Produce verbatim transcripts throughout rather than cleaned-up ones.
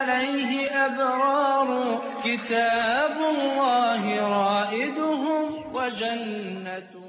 عليه أبرار كتاب الله رائدهم وجنته.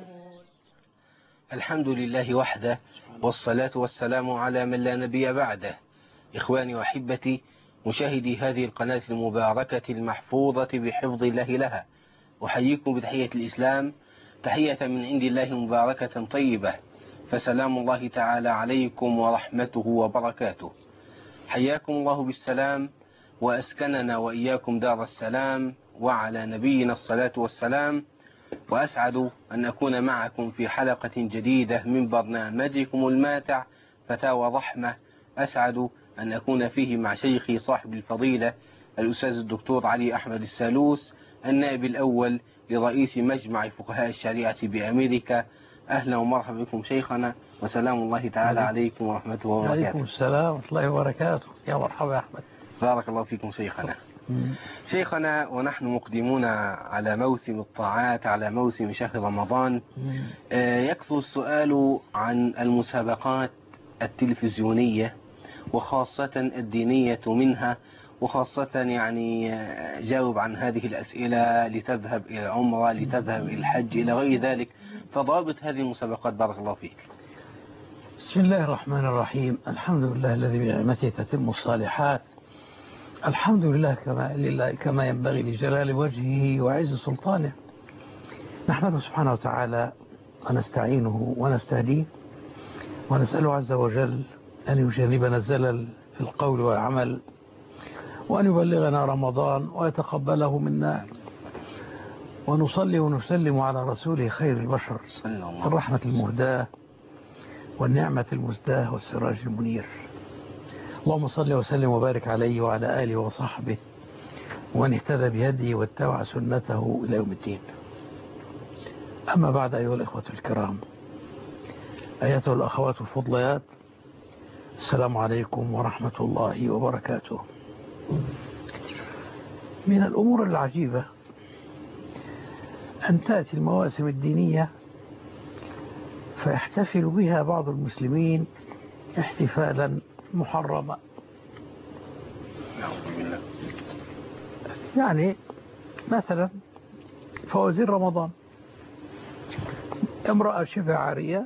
الحمد لله وحده، والصلاة والسلام على من لا نبي بعده. إخواني وأحبتي مشاهدي هذه القناة المباركة المحفوظة بحفظ الله لها، أحييكم بتحية الإسلام، تحية من عند الله مباركة طيبة، فسلام الله تعالى عليكم ورحمته وبركاته. حياكم الله بالسلام، وأسكننا وإياكم دار السلام، وعلى نبينا الصلاة والسلام. وأسعد أن أكون معكم في حلقة جديدة من برنامجكم الماتع فتاوى رحمة. أسعد أن أكون فيه مع شيخي صاحب الفضيلة الأستاذ الدكتور علي أحمد السالوس، النائب الأول لرئيس مجمع فقهاء الشريعة بأمريكا. أهلا ومرحبا بكم شيخنا، وسلام الله تعالى عليكم ورحمته وبركاته. عليكم السلام ورحمة الله وبركاته. يا مرحبا يا أحمد. بارك الله فيكم شيخنا. شيخنا، ونحن مقدمون على موسم الطاعات، على موسم شهر رمضان، يكثر السؤال عن المسابقات التلفزيونية، وخاصة الدينية منها، وخاصة يعني جاوب عن هذه الأسئلة لتذهب إلى العمرة، لتذهب إلى الحج، إلى غير ذلك. فضابط هذه المسابقات بارك الله فيك. بسم الله الرحمن الرحيم. الحمد لله الذي بنعمته تتم الصالحات. الحمد لله كما, لله كما ينبغي لجلال وجهه وعز سلطانه. نحمده سبحانه وتعالى ونستعينه ونستهديه، ونسأله عز وجل أن يجنبنا الزلل في القول والعمل، وأن يبلغنا رمضان ويتقبله منا، ونصلي ونسلم على رسوله خير البشر، الرحمة المهداة والنعمة المزداه والسراج المنير. اللهم صل وسلم وبارك عليه وعلى آله وصحبه ومن اهتدى بهديه واتبع سنته إلى يوم الدين. أما بعد، أيها الإخوة الكرام، أيتها الأخوات الفضليات، السلام عليكم ورحمة الله وبركاته. من الأمور العجيبة أن تأتي المواسم الدينية فيحتفل بها بعض المسلمين احتفالا محرما. يعني مثلا فوازير رمضان، امرأة شبه عارية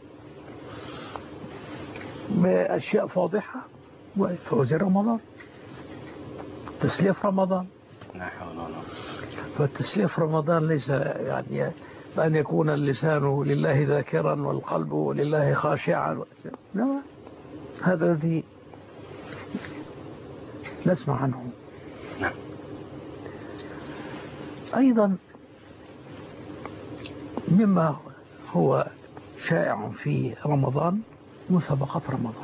بأشياء فاضحة، وفوازير رمضان، تسليف رمضان. فالتسليف رمضان ليس يعني أن يكون اللسان لله ذاكرا والقلب لله خاشعا، لا، هذا الذي نسمع عنه. أيضا مما هو شائع في رمضان مسابقات رمضان.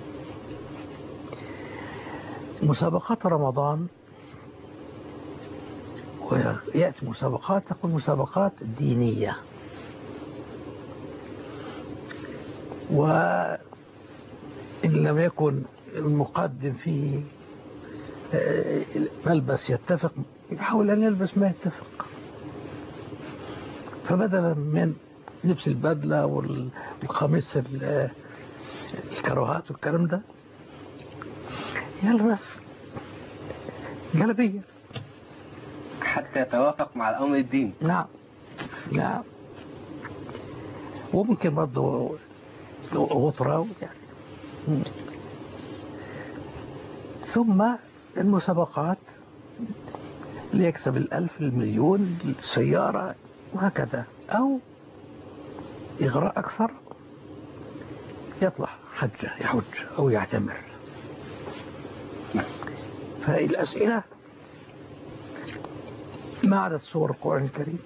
مسابقات رمضان، ويأتي مسابقات تكون مسابقات دينية، وإن لم يكن المقدم فيه ملبس يتفق يحاول أن يلبس ما يتفق. فبدلا من لبس البدلة والقميص الكروهات والكلام ده، يلبس جلبية حتى يتوافق مع الأمر الديني. نعم نعم. وممكن برضه غطرة يعني. ثم المسابقات ليكسب الألف، المليون، السيارة، وهكذا، أو إغراء أكثر يطلع حجة يحج أو يعتمر. فالأسئلة ما عدد سور القرآن الكريم؟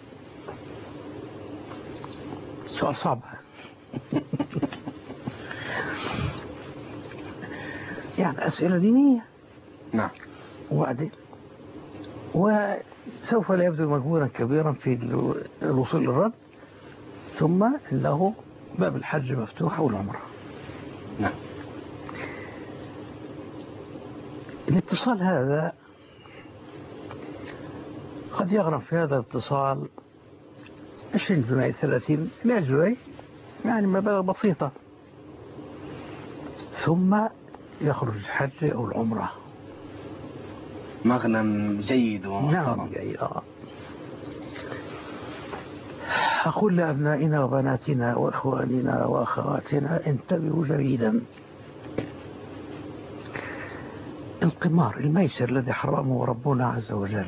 سؤال صعب. يعني أسئلة دينية. نعم. وبعدين وسوف لا يبذل مجهودا كبيرا في الوصول للرد، ثم له باب الحج مفتوح والعمرة. نعم. الاتصال هذا قد يغرم في هذا الاتصال عشرين جنيه، ثلاثين مئة جنيه، يعني مبالغ بسيطة، ثم يخرج الحج أو العمرة. مغنم جيد ومحترم. نعم جيد. أقول لأبنائنا وبناتنا وإخواننا وأخواتنا انتبهوا جيدا. القمار الميسر الذي حرمه ربنا عز وجل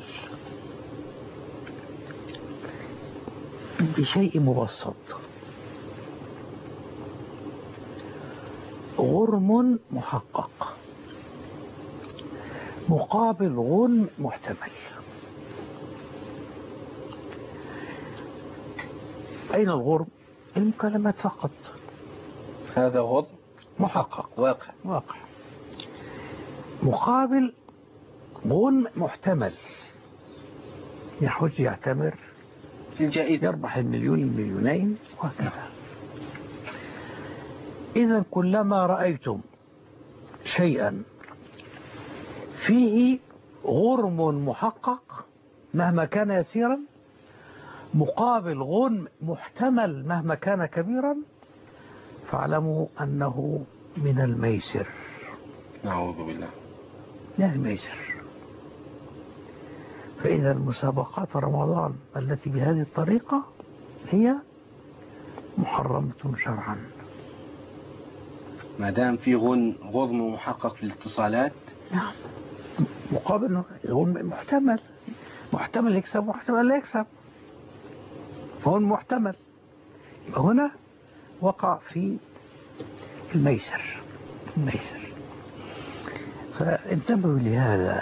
بشيء مبسط، غرم محقق مقابل غنم محتمل. أين الغرم؟ المكالمات فقط. هذا غرم محقق واقع واقع مقابل غنم محتمل، يحج يعتمر في الجائزة يربح المليون المليونين وهكذا. إذا كلما رأيتم شيئا فيه غرم محقق مهما كان يسيرا مقابل غنم محتمل مهما كان كبيرا فاعلموا أنه من الميسر. نعوذ بالله. من الميسر. فإذا المسابقات رمضان التي بهذه الطريقة هي محرمة شرعا ما دام في غن غرم محقق في الاتصالات. نعم. مقابل غنم محتمل، محتمل يكسب محتمل لا يكسب، فهو محتمل. هنا وقع في الميسر الميسر فانتبهوا لهذا.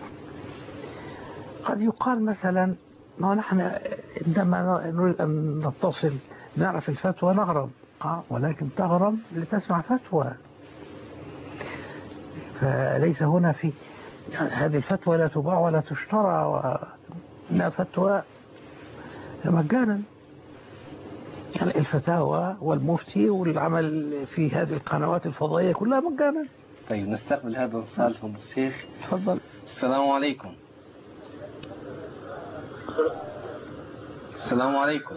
قد يقال مثلا ما نحن عندما نريد أن نتصل نعرف الفتوى نغرم، ولكن تغرم لتسمع فتوى، فليس هنا في هذه الفتوى لا تباع ولا تشترى، ولا فتوى مجانا. يعني الفتاوى والمفتي والعمل في هذه القنوات الفضائية كلها مجانا. طيب نستقبل هذا السؤال فضل الشيخ. تفضل. السلام عليكم. السلام عليكم.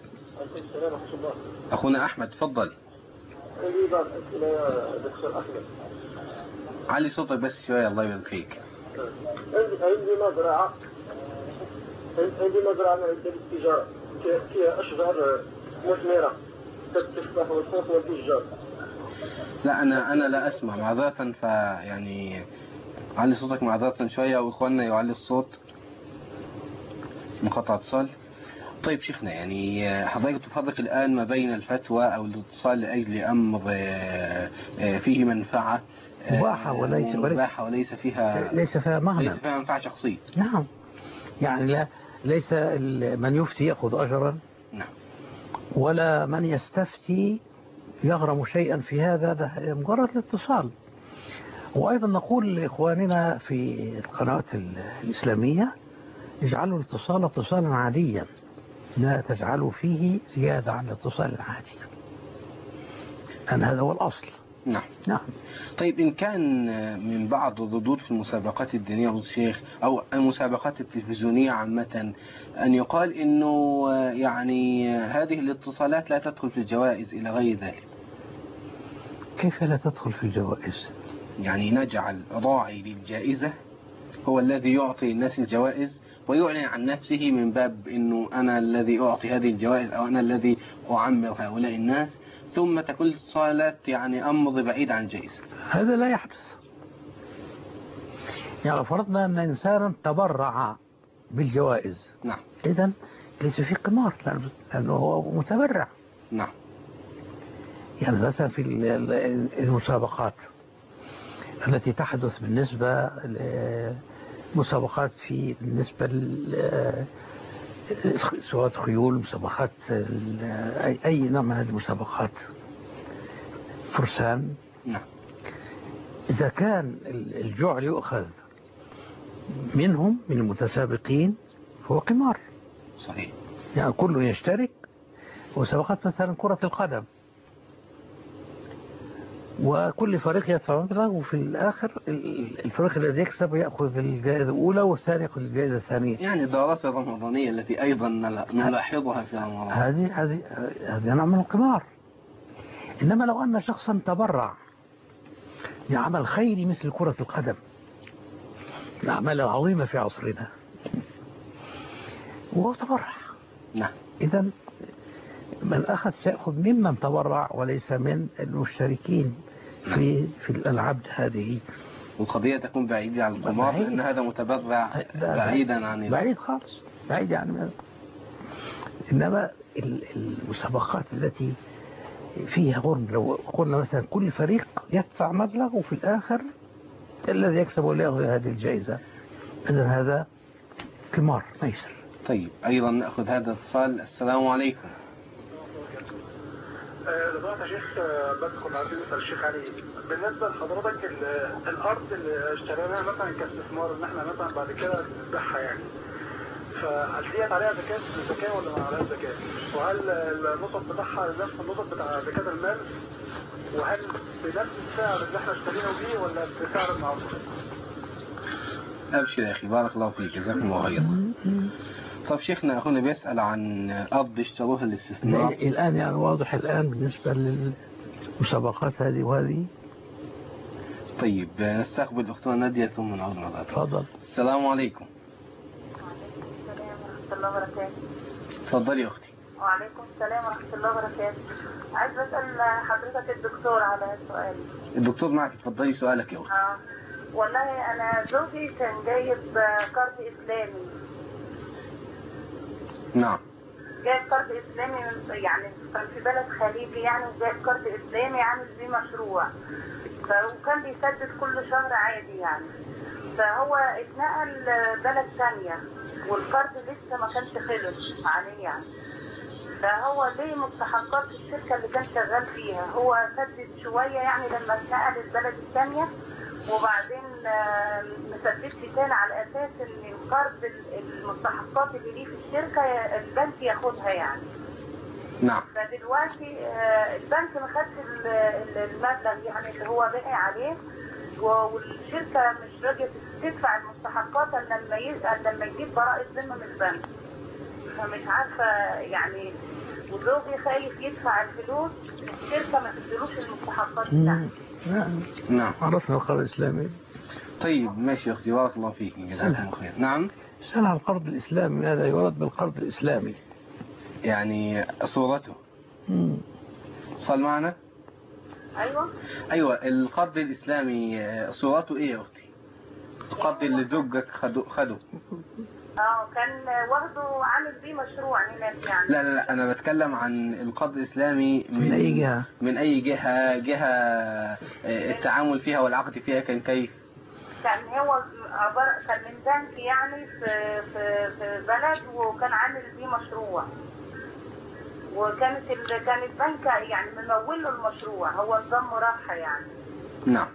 أخونا أحمد تفضل. عندي بعض الأسئلة يا دكتور أحمد. علي صوتك بس شوية الله يبارك فيك. عندي عندي مزرعة عندي مزرعة معدة للتجارة فيها أشجار مثمرة كالتفاح والخوخ والفجار. لا أنا أنا لا أسمع معذرة، فيعني علي صوتك معذرة شوية وإخواننا يعلي الصوت. مقاطعة اتصال. طيب شيخنا، يعني حضرتك تفرق الآن ما بين الفتوى أو الاتصال لأجل أمر فيه منفعة مباحة وليس مباحة وليس فيها ليس فيها مهنة، ليس فيها منفعة شخصية. نعم. يعني لا ليس من يفتي يأخذ أجرا، نعم، ولا من يستفتي يغرم شيئا في هذا، ده مجرد الاتصال. وأيضا نقول لإخواننا في القنوات الإسلامية اجعلوا الاتصال اتصالا عاديا، لا تجعلوا فيه زيادة عن الاتصال العادي، أن هذا هو الأصل. نعم نعم. طيب إن كان من بعض الردود في المسابقات الدينية والشيخ أو المسابقات التلفزيونية عامة أن يقال إنه يعني هذه الاتصالات لا تدخل في الجوائز إلى غير ذلك. كيف لا تدخل في الجوائز؟ يعني نجعل راعي للجائزة هو الذي يعطي الناس الجوائز ويعلن عن نفسه من باب إنه أنا الذي أعطي هذه الجوائز أو أنا الذي أعمر هؤلاء الناس، ثم تكون الاتصالات يعني أمر بعيد عن جائزة. هذا لا يحدث. يعني فرضنا أن إنسانا تبرع بالجوائز، نعم، إذن ليس في قمار لأنه هو متبرع. نعم. يعني مثلا في المسابقات التي تحدث بالنسبة مسابقات في بالنسبة سواء خيول، مسابقات أي, أي نوع من هذه المسابقات، فرسان، نعم. إذا كان الجعل يؤخذ منهم من المتسابقين فهو قمار. صحيح. يعني كل يشترك. مسابقات مثلا كرة القدم وكل فريق يدفع مبلغ، وفي الآخر الفريق الذي يكسب يأخذ الجائزة الأولى والثاني يأخذ الجائزة الثانية. يعني الدراسة الرمضانية التي أيضا نلاحظها في رمضان، هذه هذه هذه نوع من القمار. إنما لو أن شخصا تبرع لعمل خيري مثل كرة القدم الأعمال العظيمة في عصرنا وهو تبرع. نعم. إذا من أخذ سيأخذ ممن تبرع وليس من المشتركين في في الألعاب هذه. والقضية تكون بعيدة عن القمار لأن هذا متبرع بعيدا عن بعيد خالص، بعيد عن. إنما المسابقات التي فيها غرم، لو قلنا مثلا كل فريق يدفع مبلغ وفي الآخر الذي يكسب ولا يأخذ هذه الجائزة، إذن هذا قمار ميسر. طيب أيضا نأخذ هذا الاتصال. السلام عليكم. دلوقتي يا شيخ بس كنا عايزين نسأل الشيخ علي بالنسبة لحضرتك الأرض اللي اشتريناها مثلا كاستثمار إن احنا مثلا بعد كده نبيعها يعني، فهل ديت عليها زكاة زكاة ولا ما عليها زكاة؟ وهل النصب بتاعها نفس النصب بتاع زكاة المال؟ وهل بنفس السعر اللي احنا اشتريناه بيه ولا بسعر معصوم؟ أبشر يا أخي بارك الله فيك جزاكم الله خيرا. طب شيخنا أخونا بيسأل عن أرض اشتروها للاستثمار. الآن يعني واضح الآن بالنسبة للمسابقات هذه وهذه. طيب نستقبل أختنا نادية ثم نعود مرة. تفضل. السلام عليكم. ورحمة الله وبركاته. تفضلي يا أختي. وعليكم السلام ورحمة الله وبركاته. عايز أسأل حضرتك الدكتور على سؤال. الدكتور معك، تفضلي سؤالك يا أختي. آه. والله أنا زوجي كان جايب قرض إسلامي. نعم. جايب قرض إسلامي يعني كان في بلد خليجي يعني، وجايب قرض إسلامي عامل بيه مشروع، وكان بيسدد كل شهر عادي يعني. فهو اتنقل بلد ثانية والقرض لسه ما كانش خلص عليه يعني. فهو ليه مستحقات الشركة اللي كان شغال فيها، هو سدد شوية يعني لما اتنقل البلد الثانية، وبعدين مسددش تاني على أساس إن القرض المستحقات اللي ليه في الشركة البنك ياخدها يعني. نعم. فدلوقتي البنك ما خدش المبلغ يعني اللي هو باقي عليه، والشركة مش راضية تدفع المستحقات الا لما لما يجيب براءة ذمة من البنك. فمش عارفة يعني، وزوجي خايف يدفع الفلوس الشركة ما تدلوش المستحقات بتاعته. نعم. نعم. عرفنا القرض الإسلامي. طيب ماشي يا أختي بارك الله فيك جزاكم الله خير. نعم. سأل عن القرض الإسلامي، هذا يرد بالقرض الإسلامي يعني صورته. امم صل معنا. أيوة. أيوة القرض الإسلامي صورته إيه يا أختي؟ القرض اللي زوجك خده خده اه كان واخده عامل بيه مشروع هناك يعني. لا لا لا أنا بتكلم عن القرض الإسلامي من, من أي جهة؟ من أي جهة جهة التعامل فيها والعقد فيها كان كيف؟ كان هو عبارة كان من بنك يعني في في في بلد، وكان عامل بيه مشروع، وكانت ال... كان البنك يعني ممول له المشروع، هو نظام مرابحة يعني. نعم.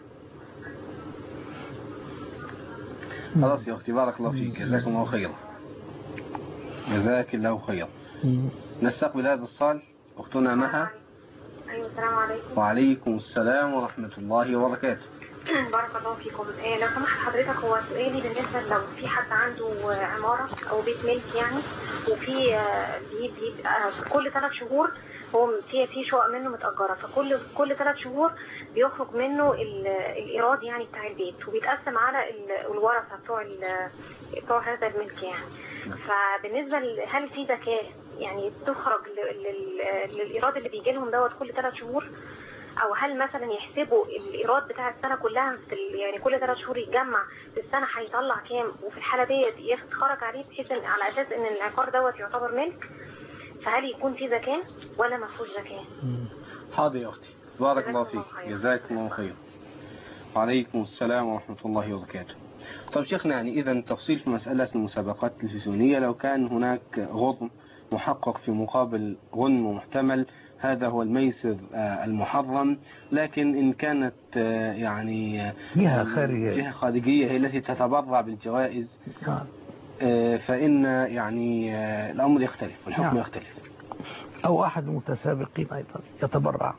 خلاص يا أختي بارك الله فيك جزاكم الله خيرا. جزاك الله خيرا. نستقبل هذا الصال أختنا مها. أيوة السلام عليكم. وعليكم السلام ورحمة الله وبركاته. بارك الله فيكم. إيه لو سمحت حضرتك، هو سؤالي بالنسبة لو في حد عنده عمارة أو بيت ملك يعني، وفي بي بي كل ثلاث شهور هو في في شقق منه متأجرة، فكل كل ثلاث شهور بيخرج منه الإيراد يعني بتاع البيت، وبيتقسم على الورثة بتوع بتوع هذا الملك يعني. فبالنسبة هل في زكاة يعني تخرج للإيراد اللي بيجي لهم دوت كل ثلاث شهور، او هل مثلا يحسبوا الايراد بتاع السنه كلها في يعني كل ثلاث شهور يتجمع في السنه هيطلع كام، وفي الحاله ديت يتخرج عليه بحيث على اساس ان العقار دوت يعتبر ملك، فهل يكون في زكاه ولا ما فيهوش زكاه؟ حاضر يا اختي بارك الله فيك جزاكم الله خير. وعليكم السلام ورحمه الله وبركاته. طب شيخنا يعني اذا تفصيل في مساله المسابقات التلفزيونيه، لو كان هناك غرم محقق في مقابل غنم محتمل هذا هو الميسر المحرم، لكن إن كانت يعني جهة خارجية جهة خارجية هي التي تتبرع بالجوائز فإن يعني الأمر يختلف والحكم نعم. يختلف. أو أحد المتسابقين أيضا يتبرع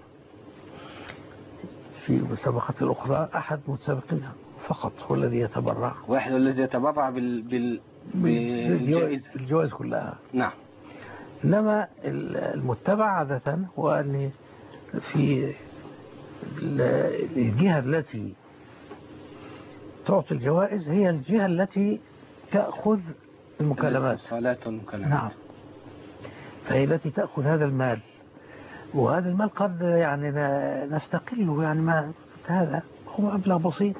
في المسابقات الأخرى، أحد المتسابقين فقط هو الذي يتبرع، واحد الذي يتبرع بال... بال... بالجائزة الجوائز كلها. نعم. إنما المتبع عادة هو أن في الجهة التي تعطي الجوائز هي الجهة التي تأخذ المكالمات. الاتصالات والمكالمات. نعم، فهي التي تأخذ هذا المال، وهذا المال قد يعني نستقله، يعني ما هذا هو مبلغ بسيط.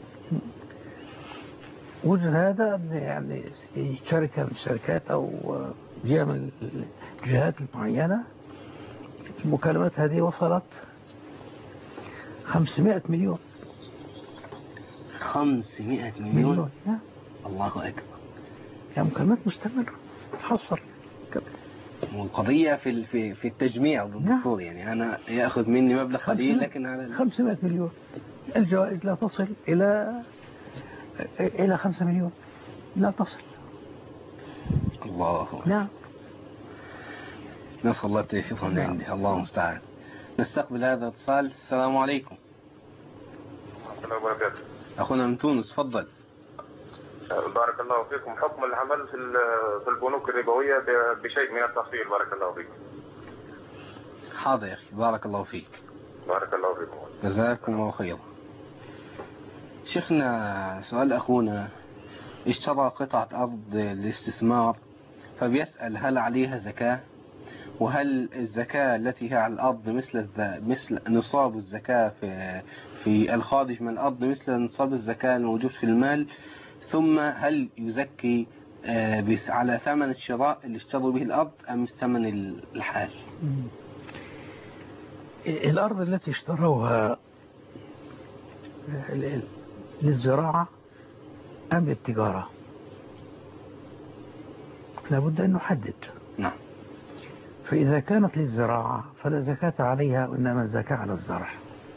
وجد هذا يعني شركة من الشركات أو جهة من الجهات المعينة، المكالمات هذه وصلت خمسمائة مليون. خمسمائة مليون, مليون. نعم. الله أكبر. يعني مكالمات مستمرة حصل. والقضية في في في التجميع الدكتور، يعني أنا يأخذ مني مبلغ قليل لكن على خمسمائة مليون. الجوائز لا تصل إلى إلى خمسة مليون، لا تصل. الله أكبر. نعم. نسأل الله التوفيق من عنده، الله المستعان. نستقبل هذا الاتصال. السلام عليكم. السلام عليكم. أخونا من تونس، تفضل. بارك الله فيكم. حكم العمل في في البنوك الربوية بشيء من التفصيل، بارك الله فيكم. حاضر يا أخي، بارك الله فيك. بارك الله فيكم. جزاكم الله خيرا. شيخنا، سؤال أخونا اشترى قطعة أرض للاستثمار، فبيسأل هل عليها زكاة، وهل الزكاة التي هي على الأرض مثل مثل نصاب الزكاة في في الخارج من الأرض مثل نصاب الزكاة الموجود في المال، ثم هل يزكي على ثمن الشراء اللي اشتروا به الأرض أم ثمن الحال؟ الأرض التي اشتروها للزراعة أم للتجارة لابد أن نحدد. نعم. فإذا كانت للزراعة فلا زكاة عليها، وإنما الزكاة على الزرع.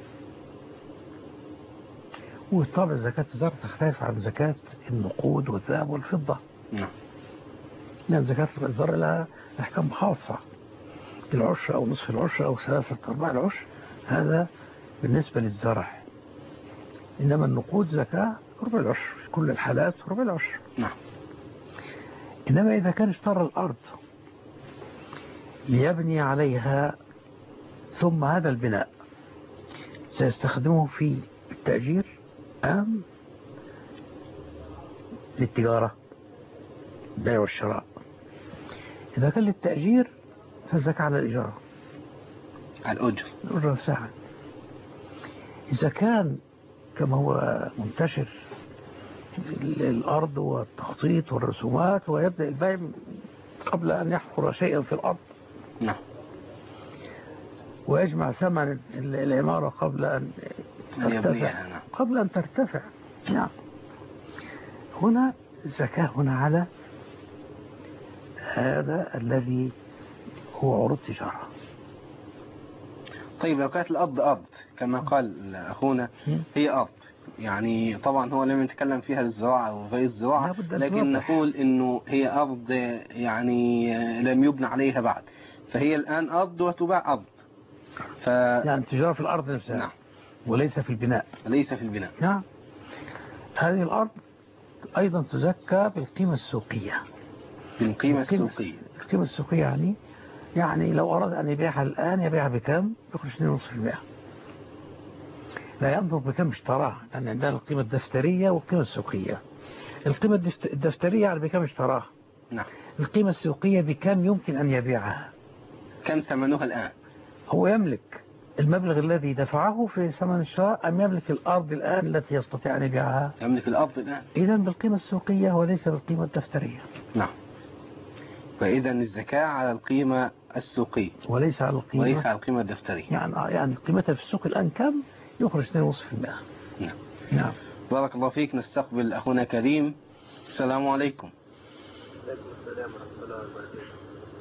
وطبعا زكاة الزرع تختلف عن زكاة النقود والذهب والفضة. نعم. يعني زكاة الزرع لها أحكام خاصة، العشر أو نصف العشر أو ثلاثة أرباع العشر، هذا بالنسبة للزرع. إنما النقود زكاة ربع العشر في كل الحالات، ربع العشر. نعم. إنما إذا كان اشترى الأرض ليبني عليها، ثم هذا البناء سيستخدمه في التأجير أم للتجارة، البيع والشراء. إذا كان للتأجير فالزكاة على الإجارة، على الأجر، الأجر ساعة. إذا كان كما هو منتشر الأرض والتخطيط والرسومات، ويبدأ البيع قبل أن يحفر شيئا في الأرض. نعم. ويجمع ثمن العمارة قبل أن ترتفع، قبل أن ترتفع. نعم. هنا الزكاة هنا على هذا الذي هو عروض تجارة. طيب لو كانت الأرض أرض كما قال أخونا، هي أرض، يعني طبعا هو لم يتكلم فيها للزراعة أو غير الزراعة، لكن نقول إنه هي أرض يعني لم يبنى عليها بعد، فهي الآن أرض وتباع أرض. ف... يعني تجارة في الأرض نفسها. نعم. وليس في البناء. ليس في البناء. نعم. هذه الأرض أيضا تزكى بالقيمة السوقية. بالقيمة السوقية. القيمة السوقية يعني يعني لو أراد أن يبيعها الآن يبيعها بكم؟ يخرج اثنين فاصلة خمسة بالمئة. لا ينظر بكم اشتراها، لأن عندنا القيمة الدفترية والقيمة السوقية. القيمة الدفترية يعني بكم اشتراها. نعم. القيمة السوقية بكم يمكن أن يبيعها. كم ثمنها الآن؟ هو يملك المبلغ الذي دفعه في ثمن الشراء أم يملك الأرض الآن التي يستطيع أن يبيعها؟ يملك الأرض الآن. إذن بالقيمة السوقية وليس بالقيمة الدفترية. نعم. فإذا الزكاة على القيمة السوقية وليس على القيمة وليس على القيمة الدفترية. يعني يعني قيمتها في السوق الآن كم؟ يخرج اثنين فاصلة خمسة بالمئة. نعم. نعم. بارك الله فيك. نستقبل أخونا كريم. السلام عليكم. وعليكم السلام ورحمة الله وبركاته.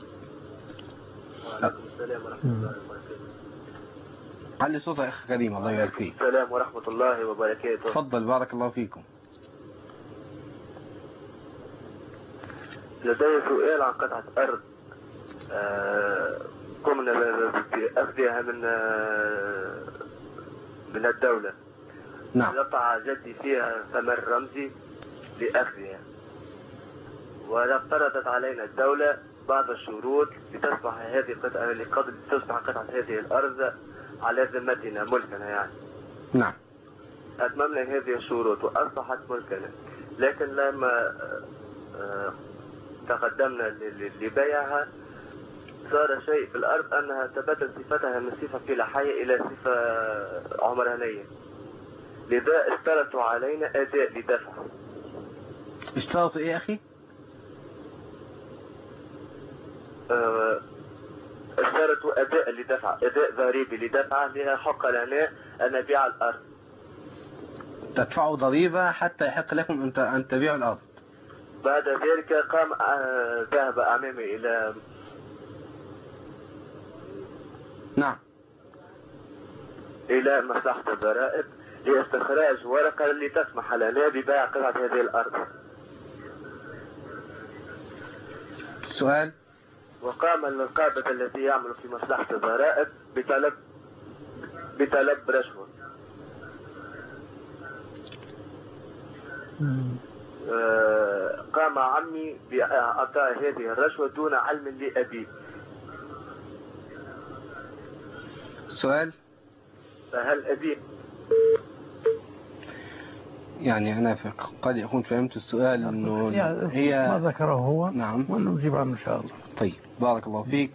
وعليكم السلام ورحمة الله وبركاته. علي صوتك يا أخي كريم، الله يبارك فيك. السلام ورحمة الله وبركاته. تفضل بارك الله فيكم. لدي سؤال عن قطعة أرض آه قمنا بأخذها من آه من الدولة. نعم. قطع جدي فيها ثمن رمزي لأخذها، وافترضت علينا الدولة بعض الشروط لتصبح هذه القطعة لقبل تصبح قطعة هذه الأرض على ذمتنا ملكنا يعني. نعم. أتممنا هذه الشروط وأصبحت ملكنا، لكن لما تقدمنا لبيعها صار شيء في الأرض أنها تبدل صفتها من صفة فلاحية إلى صفة عمرانية، لذا اشترطوا علينا أداء لدفع. اشترطوا إيه أخي؟ أه اشترطوا أداء لدفع، أداء ضريبي لدفع لها حق لنا أن نبيع الأرض. تدفعوا ضريبة حتى يحق لكم أن تبيعوا الأرض. بعد ذلك قام ذهب أمامي إلى نعم إلى مصلحة الضرائب لاستخراج ورقة لتسمح لنا ببيع قطعة هذه الأرض. السؤال: وقام القابض الذي يعمل في مصلحة الضرائب بطلب بطلب رشوة. آه قام عمي بإعطاء هذه الرشوة دون علم لأبيه. السؤال: فهل أبيه يعني أنا قد يكون فهمت السؤال إنه هي ما ذكره هو. نعم، ونجيب عنه إن شاء الله. طيب بارك الله فيك.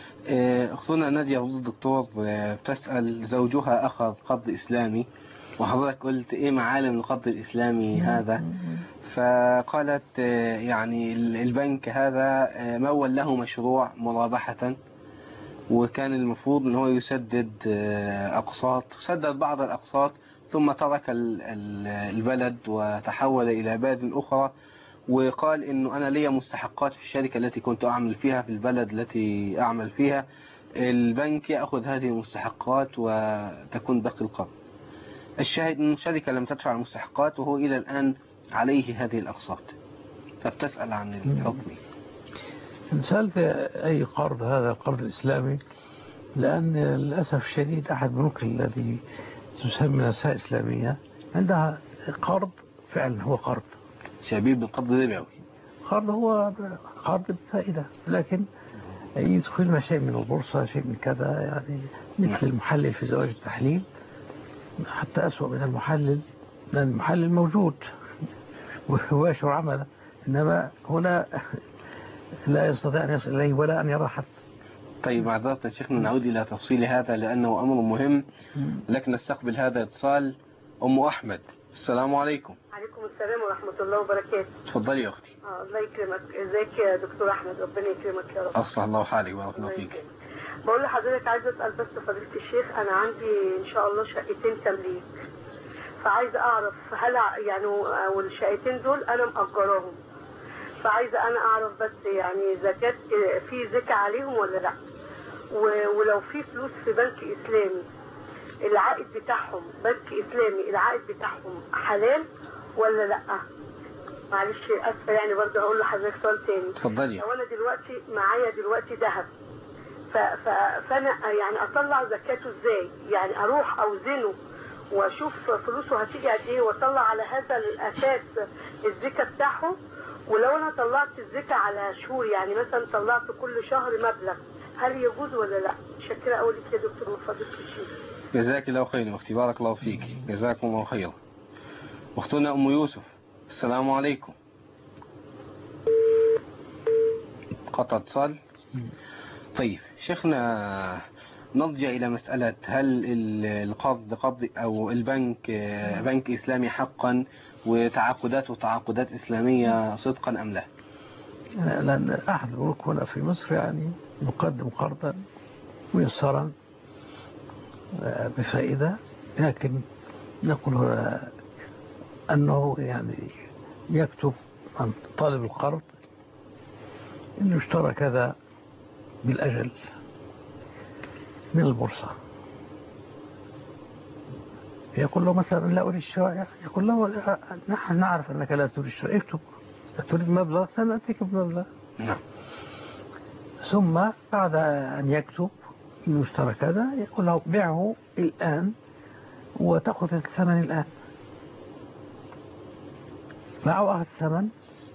أختنا نادية فضل الدكتور بتسأل: زوجها أخذ قرض إسلامي، وحضرتك قلت إيه معالم القرض الإسلامي هذا؟ فقالت يعني البنك هذا مول له مشروع مرابحة، وكان المفروض ان هو يسدد اقساط، سدد بعض الاقساط ثم ترك البلد وتحول الى بلد اخرى، وقال انه انا لي مستحقات في الشركة التي كنت اعمل فيها في البلد التي اعمل فيها، البنك يأخذ هذه المستحقات وتكون باقي القرض. الشاهد ان الشركة لم تدفع المستحقات وهو الى الان عليه هذه الاقساط، فبتسأل عن الحكم. إن سألت أي قرض هذا القرض الإسلامي، لأن للأسف الشديد أحد بنوك الذي تسمى نساء إسلامية عندها قرض فعلا هو قرض شبيه بالقرض الربوي. قرض هو قرض بفائدة، لكن يدخلنا شيء من البورصة، شيء من كذا، يعني مثل المحلل في زواج التحليل، حتى أسوأ من المحلل، لأن المحلل موجود وهو يشعر عمله، إنما هنا لا يستطيع أن يصل إليه ولا أن يرى حتى. طيب معذرة شيخنا نعود إلى تفصيل هذا لأنه أمر مهم، لكن نستقبل هذا الاتصال. أم أحمد، السلام عليكم. عليكم السلام ورحمة الله وبركاته. تفضلي يا أختي. آه الله يكرمك. ازيك يا دكتور أحمد؟ ربنا يكرمك يا رب. أصلح الله حالك وبارك الله فيك. بقول لحضرتك عايزة أسأل بس فضيلة الشيخ، أنا عندي إن شاء الله شقتين تمليك، فعايزة أعرف هل يعني والشقتين دول أنا مأجراهم، فعايزة أنا أعرف بس يعني زكاة في زكاة عليهم ولا لا، ولو في فلوس في بنك إسلامي العائد بتاعهم، بنك إسلامي العائد بتاعهم حلال ولا لا؟ معلش أسفة يعني برضه هقول لحضرتك سؤال تاني. اتفضلي. لو أنا دلوقتي معايا دلوقتي ذهب، فأنا يعني أطلع زكاته إزاي؟ يعني أروح أوزنه وأشوف فلوسه هتيجي قد إيه وأطلع على هذا الأساس الزكاة بتاعهم؟ ولو أنا طلعت الزكاة على شهور، يعني مثلا طلعت كل شهر مبلغ، هل يجوز ولا لا؟ شكرا أقول لك يا دكتور من فضلك الشيخ. جزاك الله خير أختي، بارك الله فيك، جزاكم الله خيرا. أختنا أم يوسف، السلام عليكم. قطع اتصال. طيب شيخنا نرجع إلى مسألة هل القرض قرض أو البنك بنك إسلامي حقا وتعاقداته تعاقدات إسلامية صدقا أم لا؟ لأن أحد البنوك هنا في مصر يعني يقدم قرضا ميسرا بفائدة، لكن نقول هنا أنه يعني يكتب عن طالب القرض أنه اشترى كذا بالأجل من البورصة، يقول له مثلا لا أريد الشراء، يقول له نحن نعرف أنك لا تريد الشراء، اكتب تريد مبلغ سنأتيك بمبلغ. نعم. ثم بعد أن يكتب أنه اشترى كذا يقول له بيعه الآن وتأخذ الثمن الآن. باعه أخذ الثمن،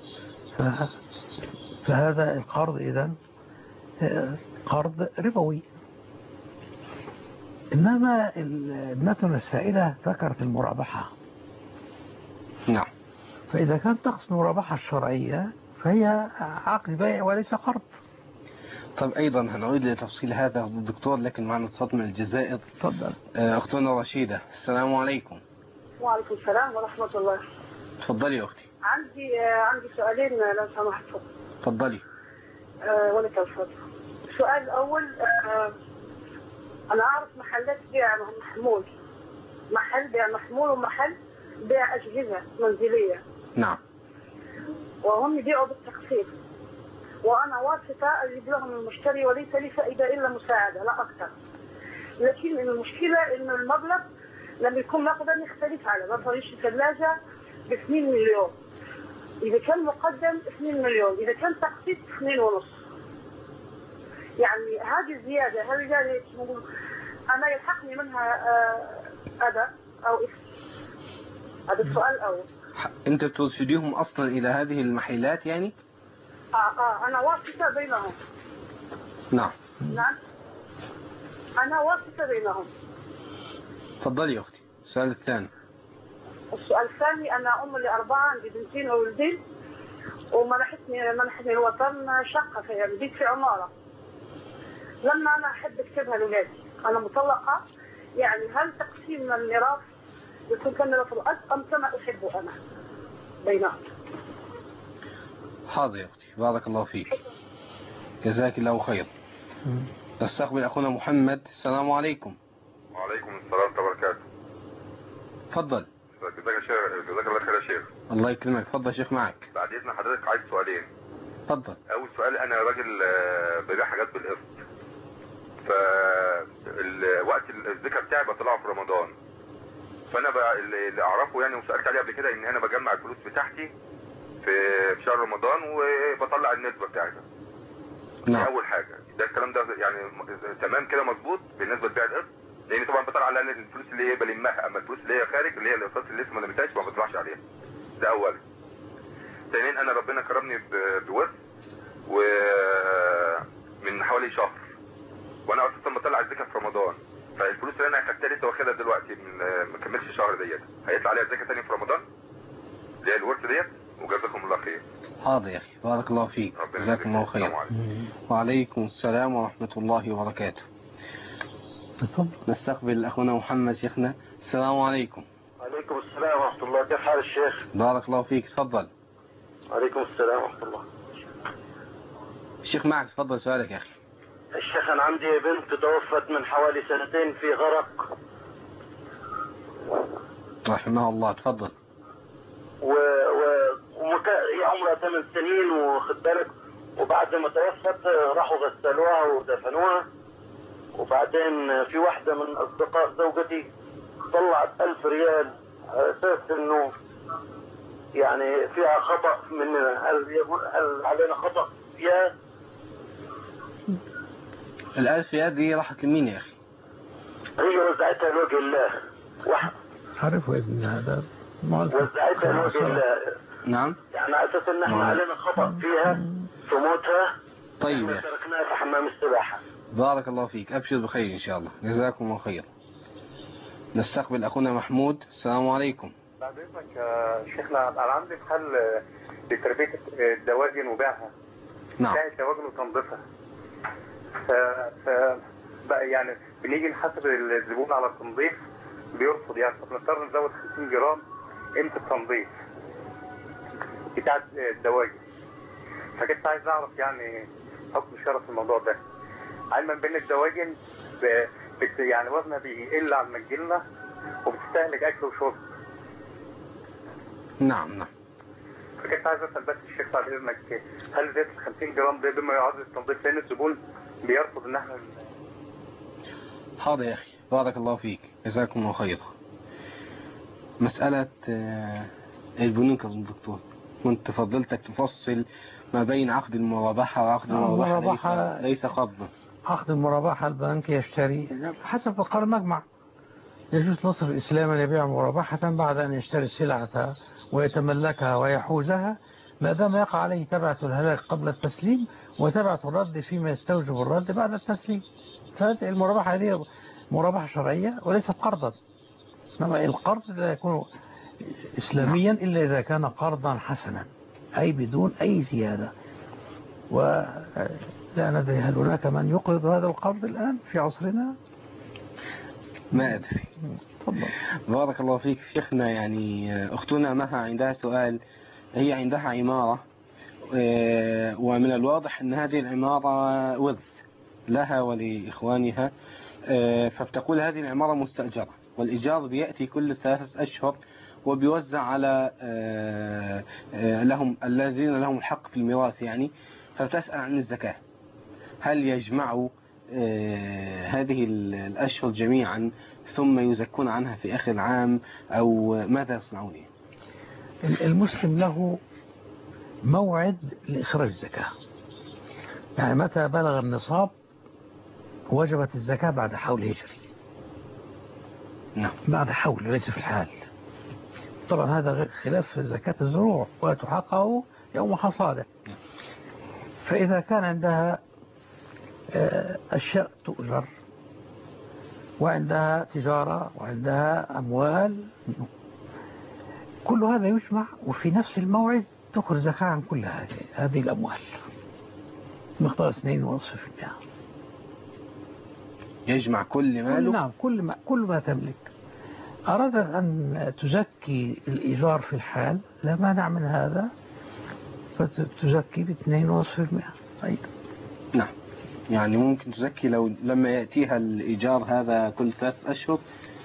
فهذا القرض إذن قرض ربوي. إنما ابنتنا السائلة ذكرت المرابحة. نعم. فإذا كانت تقصد المرابحة الشرعية فهي عقد بيع وليس قرض. طب أيضا هنعود لتفصيل هذا الدكتور، لكن معنا اتصال من الجزائر. تفضل. أختنا رشيدة، السلام عليكم. وعليكم السلام ورحمة الله. تفضلي يا أختي. عندي عندي سؤالين لو سمحت. تفضلي. أه ولك الفضل. السؤال الأول، أه أنا أعرف محلات بيع محمول، محل بيع محمول ومحل بيع أجهزة منزلية. نعم. وهم يبيعوا بالتقسيط، وأنا واسطة أجيب لهم المشتري وليس لي فائدة إلا مساعدة لا أكثر. لكن المشكلة إن المبلغ لما يكون نقدا يختلف على مثلا ثلاجة ب اثنين مليون، إذا كان مقدم اثنين مليون، إذا كان تقسيط اثنين ونص. يعني هذه الزيادة هذه يعني أنا يلحقني منها أذى أو إثم؟ هذا السؤال الأول. أنت ترشديهم أصلا إلى هذه المحلات يعني؟ آه آه أنا واسطة بينهم. نعم. نعم أنا واسطة بينهم. تفضلي يا أختي. السؤال الثاني. السؤال الثاني، أنا أم لأربعة، عندي بنتين وولدين، ومنحتني منحتني الوطن شقة في يعني بيت في عمارة. لما أنا أحب أكتبها لولادي، أنا مطلقة، يعني هل تقسيم الميراث يكون كميراث الأب أم كما أحب أنا بينهم؟ حاضر يا أختي، بارك الله فيك، جزاك الله خير. نستقبل أخونا محمد، السلام عليكم. وعليكم السلام ورحمة الله وبركاته. تفضل. جزاك الله خير، جزاك الله خير يا شيخ. الله يكرمك، تفضل يا شيخ معك. بعد إذن حضرتك عايز سؤالين. تفضل. أول سؤال، أنا راجل ببيع حاجات بالقسط، فالوقت الزكاة بتاعي بطلعه في رمضان، فأنا بقى اللي أعرفه يعني وسألت عليه قبل كده إن أنا بجمع الفلوس بتاعتي في شهر رمضان وبطلع النسبة بتاعتها. نعم. أول حاجة، ده الكلام ده يعني تمام كده مظبوط بالنسبة لبيع القسط؟ لأن طبعا بطلع على الفلوس اللي هي بلمها، أما الفلوس اللي هي خارج اللي هي الأقساط اللي لسه ما لمتهاش ما بطلعش عليها. ده أولا. ثانيا، أنا ربنا كرمني بورث ومن حوالي شهر، وأنا أساسا بطلع الزكاة في رمضان، فالفلوس اللي أنا أخدتها لسه واخدها دلوقتي من ما كملش شهر ديت، هيطلع عليها الزكاة تاني في رمضان؟ اللي هي الورث ديت؟ وجزاكم الله خير. حاضر يا أخي، بارك الله فيك، جزاكم الله خير. وعليكم السلام ورحمة الله وبركاته. نستقبل أخونا محمد شيخنا، السلام عليكم. وعليكم السلام ورحمة الله، كيف حال الشيخ؟ بارك الله فيك، تفضل. وعليكم السلام ورحمة الله. الشيخ معك، تفضل سؤالك يا أخي. الشيخ، أنا عندي بنت توفت من حوالي سنتين في غرق. رحمه الله، تفضل. و... و... ومكا... هي عمرها ثمان سنين واخد بالك، وبعد ما توفت راحوا غسلوها ودفنوها، وبعدين في واحدة من أصدقاء زوجتي طلعت ألف ريال على أساس إنه يعني فيها خطأ مننا. هل هل علينا خطأ فيها؟ الألف ريال دي راحت لمين يا أخي؟ هي وزعتها لوجه الله. واحد عارفه يا ابني هذا وزعتها لوجه الله. نعم. يعني على أساس إن احنا علينا خطأ فيها في موتها. طيب يا أخي. تركناها في حمام السباحة. بارك الله فيك، أبشر بخير إن شاء الله، جزاكم الله خير. نستقبل أخونا محمود، السلام عليكم. بعد إذنك يا شيخنا، أنا عندي محل لتربية الدواجن وبيعها. نعم. بيع الدواجن وتنظيفها. ف... ف... بقى يعني بنيجي نحاسب الزبون على التنظيف بيرفض، يعني فبنضطر نزود خمسين جرام قيمة التنظيف بتاع الدواجن. فكنت عايز أعرف يعني حكم الشرع في الموضوع ده، علما بين الدواجن ب... بت... يعني وزنها بيقل عن ما تجيلنا وبتستهلك أكل وشرب. نعم نعم. فكنت عايز أسأل بس الشيخ بعد إذنك، هل زيت ال خمسين جرام ده بما يعادل التنظيف؟ لأن الزبون بيرفض إن احنا. حاضر يا أخي، بارك الله فيك، جزاكم الله خير. مسألة البنوك يا دكتور، كنت فضلتك تفصل ما بين عقد المرابحة وعقد المرابحة ليس قبضا. عقد المرابحة البنك يشتري حسب قرار المجمع، يجوز نصر الإسلام أن يبيع مرابحة بعد أن يشتري السلعة ويتملكها ويحوزها، ما دام يقع عليه تبعة الهلاك قبل التسليم وتبعة الرد فيما يستوجب الرد بعد التسليم. فهذه المرابحة هذه مرابحة شرعية وليست قرضا. إنما القرض لا يكون إسلاميا إلا إذا كان قرضا حسنا، أي بدون أي زيادة. ولا ندري هل هناك من يقرض هذا القرض الآن في عصرنا؟ ما أدري. تفضل. بارك الله فيك شيخنا. يعني أختنا مها عندها سؤال. هي عندها عمارة، ومن الواضح أن هذه العمارة ورث لها ولإخوانها، فبتقول هذه العمارة مستأجرة والإيجار بيأتي كل ثلاثة أشهر وبيوزع على لهم الذين لهم الحق في الميراث يعني. فبتسأل عن الزكاة، هل يجمعوا هذه الأشهر جميعا ثم يزكون عنها في آخر العام أو ماذا يصنعون؟ المسلم له موعد لإخراج الزكاة، يعني متى بلغ النصاب وجبت الزكاة بعد حول هجري. نعم. بعد حول ليس في الحال. طبعا هذا خلاف زكاة الزروع وتحقق يوم حصاده. فإذا كان عندها أشياء تؤجر وعندها تجارة وعندها أموال، كل هذا يجمع وفي نفس الموعد تخرج زكاة عن كل هذه هذه الأموال مقدار اثنين ونصف في المئة. يجمع كل ماله؟ نعم، كل ما كل ما تملك. أرادت أن تزكي الإيجار في الحال لا مانع من هذا، فتزكي باثنين ونصف في المئة أيضا. نعم، يعني ممكن تزكي لو لما يأتيها الإيجار هذا كل ثلاث أشهر.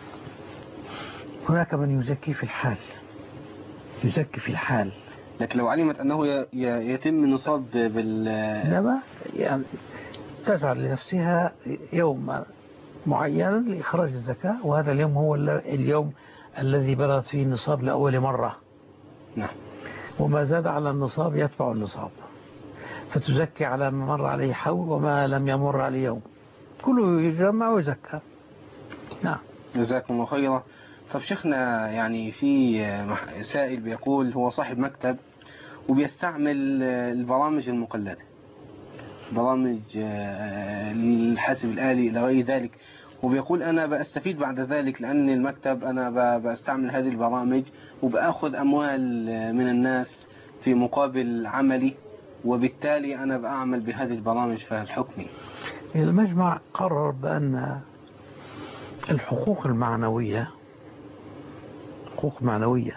هناك من يزكي في الحال، يزكي في الحال. لكن لو علمت أنه يتم النصاب بال إنما يعني تجعل لنفسها يوم معينا لإخراج الزكاة، وهذا اليوم هو اليوم الذي بلغت فيه النصاب لأول مرة. نعم. وما زاد على النصاب يتبع النصاب، فتزكي على ما مر عليه حول وما لم يمر عليه يوم، كله يجمع ويزكى. نعم. جزاكم الله خيرا. طب شيخنا، يعني في سائل بيقول هو صاحب مكتب وبيستعمل البرامج المقلدة، برامج الحاسب الآلي إلى غير ذلك، وبيقول أنا بستفيد بعد ذلك لأن المكتب أنا بستعمل هذه البرامج وبأخذ أموال من الناس في مقابل عملي، وبالتالي أنا بأعمل بهذه البرامج. فالحكم المجمع قرر بأن الحقوق المعنوية حقوق معنوية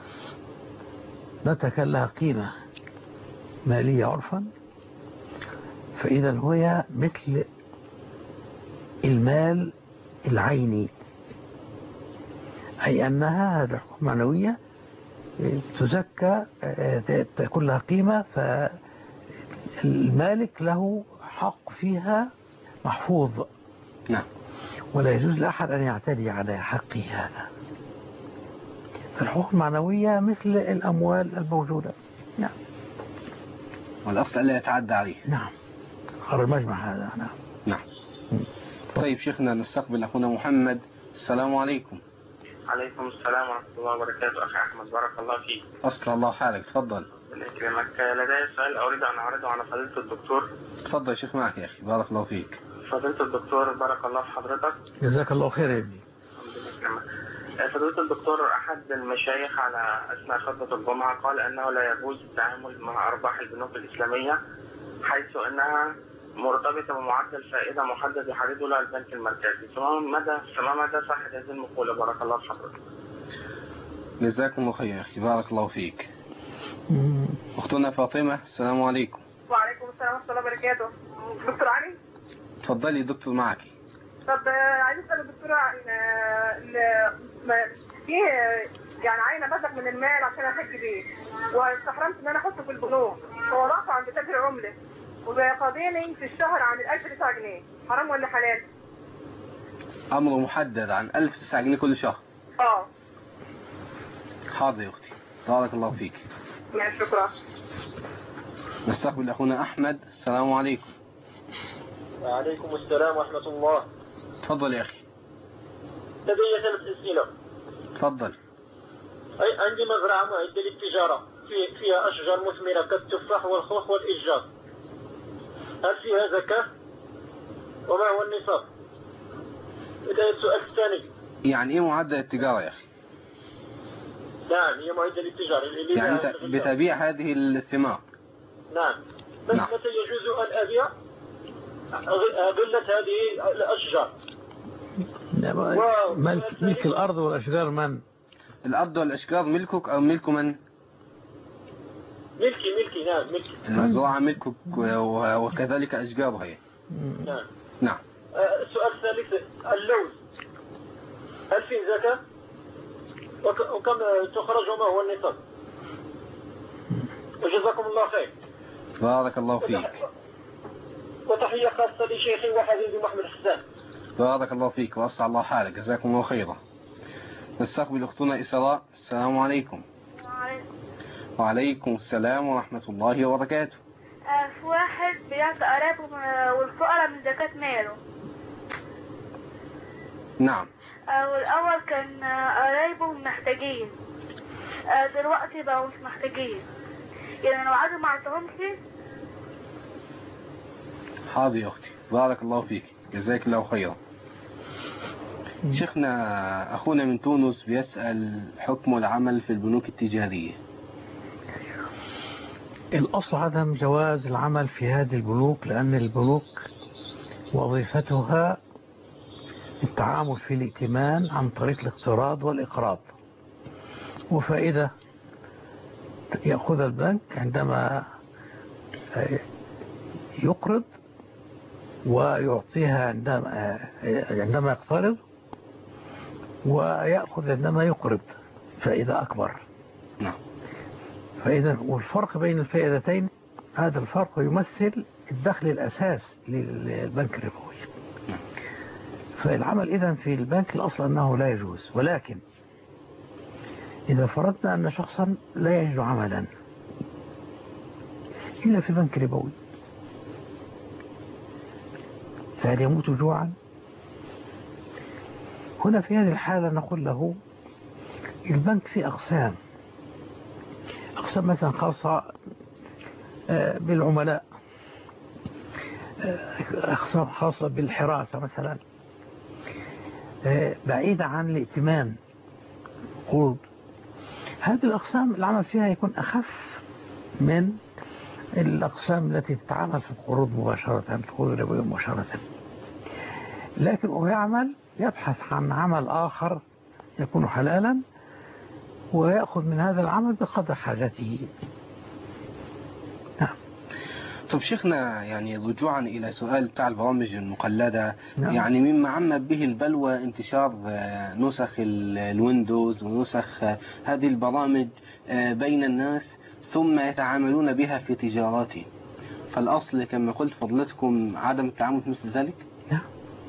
متى كان لها قيمة مالية عرفا، فإذا هي مثل المال العيني، أي أنها هذه الحقوق المعنوية تزكى تكون لها قيمة، فالمالك له حق فيها محفوظ. نعم. ولا يجوز لأحد أن يعتدي على حقه هذا. فالحقوق المعنوية مثل الأموال الموجودة. نعم. والأصل ألا يتعدى عليه. نعم. قرر المجمع هذا. نعم. نعم. طيب شيخنا، نستقبل أخونا محمد. السلام عليكم. عليكم السلام ورحمة الله وبركاته. أخي أحمد بارك الله فيك. أصل الله حالك. تفضل. يكرمك. لدي سؤال أريد أن أعرضه على فضيلة الدكتور. تفضل يا شيخ، معك يا أخي. بارك الله فيك. فضيلة الدكتور بارك الله في حضرتك. جزاك الله خير يا ابني. فضيلة الدكتور، أحد المشايخ على أثناء خطبة الجمعة قال أنه لا يجوز التعامل مع أرباح البنوك الإسلامية حيث أنها مرتبطة بمعدل فائدة محدد يحدده لها البنك المركزي. فما مدى فما مدى صحة هذه المقولة؟ بارك الله في حضرتك. جزاكم الله خير يا أخي. بارك الله فيك. أختنا فاطمة. السلام عليكم. وعليكم السلام ورحمة الله وبركاته. دكتور علي. تفضلي دكتور، معك. طب عايز اسال الدكتوره عن في يعني عايزه مبلغ من المال عشان احج بيه، واستحرمت ان انا احطه في البنوك، فوضعته عند تاجر عمله وقاضيني في الشهر عن ألف وتسعة جنيه، حرام ولا حلال؟ امر محدد عن ألف وتسعة جنيه كل شهر. اه حاضر يا اختي. بارك الله فيك. ماشي، شكرا. نستقبل اخونا احمد. السلام عليكم. وعليكم السلام ورحمة الله. تفضل يا أخي. لدي ثلاث أسئلة. تفضل. أي عندي مزرعة معدة للتجارة في فيها أشجار مثمرة كالتفاح والخوخ والإشجار، هل فيها زكاة؟ وما هو النصاب؟ السؤال الثاني يعني إيه معدل التجارة يا أخي؟ نعم هي معدل التجارة اللي يعني أنت بتبيع هذه الثمار؟ نعم بس نعم. متى يجوز أن أبيع غلة هذه الأشجار؟ ملك, ملك الأرض والأشجار من؟ الأرض والأشجار ملكك أو ملك من؟ ملكي ملكي نعم ملكي. المزرعة ملكك وكذلك أشجارها. نعم نعم. السؤال الثالث اللوز هل فيه زكاة؟ وكم تخرج وما هو النصاب؟ وجزاكم الله خير. بارك الله فيك. وتحية خاصة لشيخي وحبيبي محمد حسان. بارك الله فيك وأسعد الله حالك، جزاكم الله خيرا. نستقبل أختنا إسراء. السلام عليكم. وعليكم. وعليكم السلام ورحمة الله وبركاته. في واحد بيعطي قرايبه والفقراء من زكاة ماله. نعم. والأول كان قرايبه محتاجين، دلوقتي بقوا مش محتاجين، يعني لو عادوا ما عطاهمش. حاضر يا أختي، بارك الله فيك، جزاك الله خيرا. شيخنا أخونا من تونس بيسأل حكم العمل في البنوك التجارية. الأصل عدم جواز العمل في هذه البنوك، لأن البنوك وظيفتها التعامل في الائتمان عن طريق الاقتراض والإقراض، وفائدة يأخذ البنك عندما يقرض ويعطيها عندما عندما يقترض، ويأخذ عندما يقرض فائدة أكبر. نعم. فإذا والفرق بين الفائدتين هذا الفرق يمثل الدخل الأساس للبنك الربوي. فالعمل إذن في البنك الأصل أنه لا يجوز، ولكن إذا فرضنا أن شخصا لا يجد عملا إلا في بنك ربوي، فهل يموت جوعا؟ هنا في هذه الحالة نقول له البنك في أقسام أقسام مثلا خاصة بالعملاء، أقسام خاصة بالحراسة مثلا، بعيدة عن الائتمان قروض. هذه الأقسام العمل فيها يكون أخف من الأقسام التي تتعامل في القروض مباشرة، في القروض الربوية مباشرة، لكن هو يعمل يبحث عن عمل آخر يكون حلالا ويأخذ من هذا العمل بقدر حاجته. نعم. طب شيخنا، يعني رجوعا إلى سؤال بتاع البرامج المقلدة، نعم. يعني مما عم به البلوى انتشار نسخ الويندوز ونسخ هذه البرامج بين الناس ثم يتعاملون بها في تجاراتهم، فالأصل كما قلت فضلتكم عدم التعامل مثل ذلك؟ نعم.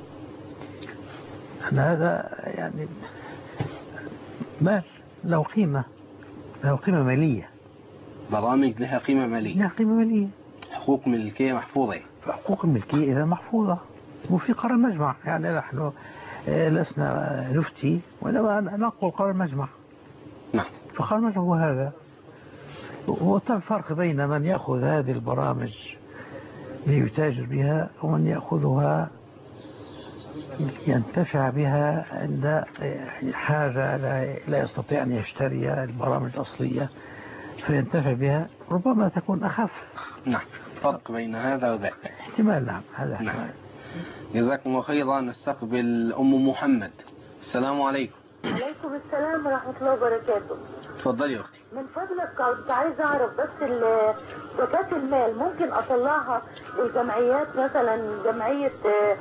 هذا يعني مال له قيمة، له قيمة مالية. برامج لها قيمة مالية. لها قيمة مالية. حقوق ملكية محفوظة. حقوق الملكية إذا محفوظة وفي قرار مجمع، يعني نحن لسنا نفتي وإنما نقول قرار مجمع. نعم. فقرار مجمع هو هذا. وطبعا الفرق بين من يأخذ هذه البرامج ليتاجر بها ومن يأخذها ينتفع بها عند حاجة لا يستطيع أن يشتري البرامج الأصلية فينتفع بها، ربما تكون أخف. نعم. فرق بين هذا وذاك. احتمال. نعم. هذا احتمال. نعم. جزاكم الله خيرا. نستقبل أم محمد. السلام عليكم. عليكم السلام ورحمة الله وبركاته. تفضلي يا أختي. من فضلك كنت عايزة أعرف بس زكاة المال ممكن أطلعها للجمعيات، مثلا جمعية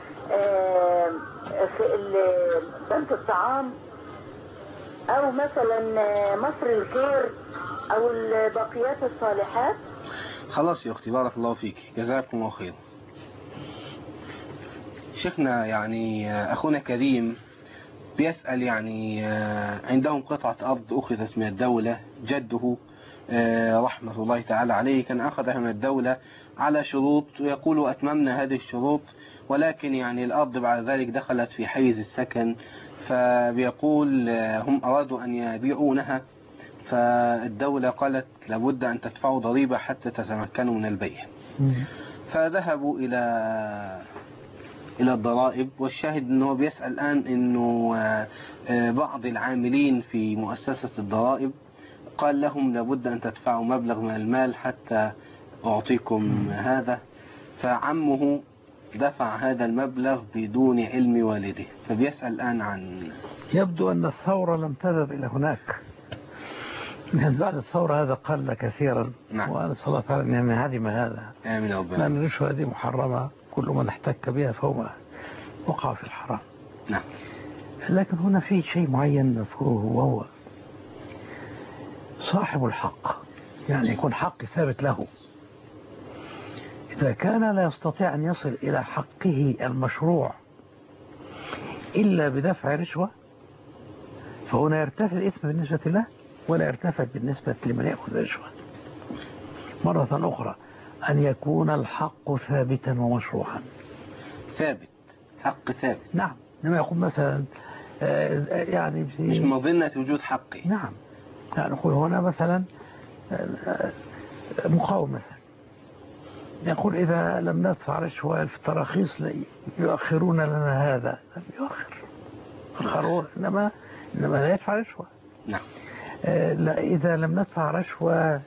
في بنك الطعام أو مثلا مصر الخير أو الباقيات الصالحات؟ خلاص يا أختي، بارك الله فيك، جزاكم الله خير. شيخنا، يعني أخونا كريم بيسأل، يعني عندهم قطعة أرض أخذت من الدولة، جده رحمة الله تعالى عليه كان أخذها من الدولة على شروط، ويقول أتممنا هذه الشروط، ولكن يعني الأرض بعد ذلك دخلت في حيز السكن، فبيقول هم أرادوا أن يبيعونها، فالدولة قالت لابد أن تدفعوا ضريبة حتى تتمكنوا من البيع. فذهبوا إلى إلى الضرائب. والشاهد أنه بيسأل الآن أنه بعض العاملين في مؤسسة الضرائب قال لهم لابد أن تدفعوا مبلغ من المال حتى أعطيكم هذا، فعمه دفع هذا المبلغ بدون علم والده، فبيسأل الآن عن. يبدو أن الثورة لم تذهب إلى هناك، من بعد الثورة هذا قل كثيرا. نعم. وأنا صلى الله عليه وسلم أن يهدم هذا. آمين ربنا. لأن الرشوة هذه محرمة، كل من احتك بها فهو وقع في الحرام. نعم. لكن هنا في شيء معين نذكره، وهو صاحب الحق، يعني يكون حق ثابت له. إذا كان لا يستطيع أن يصل إلى حقه المشروع إلا بدفع رشوة، فهنا يرتفع الإثم بالنسبة له ولا يرتفع بالنسبة لمن يأخذ رشوة. مرة أخرى أن يكون الحق ثابتا ومشروعا. ثابت، حق ثابت. نعم. لما يقول مثلا يعني مش مظنة وجود حقي. نعم. يعني نقول هنا مثلا مقاوم مثلا يقول إذا لم ندفع رشوة في التراخيص يؤخرون لنا هذا، لم يؤخر القانون، إنما إنما لا يدفع رشوة. نعم. آه لا، إذا لم ندفع رشوة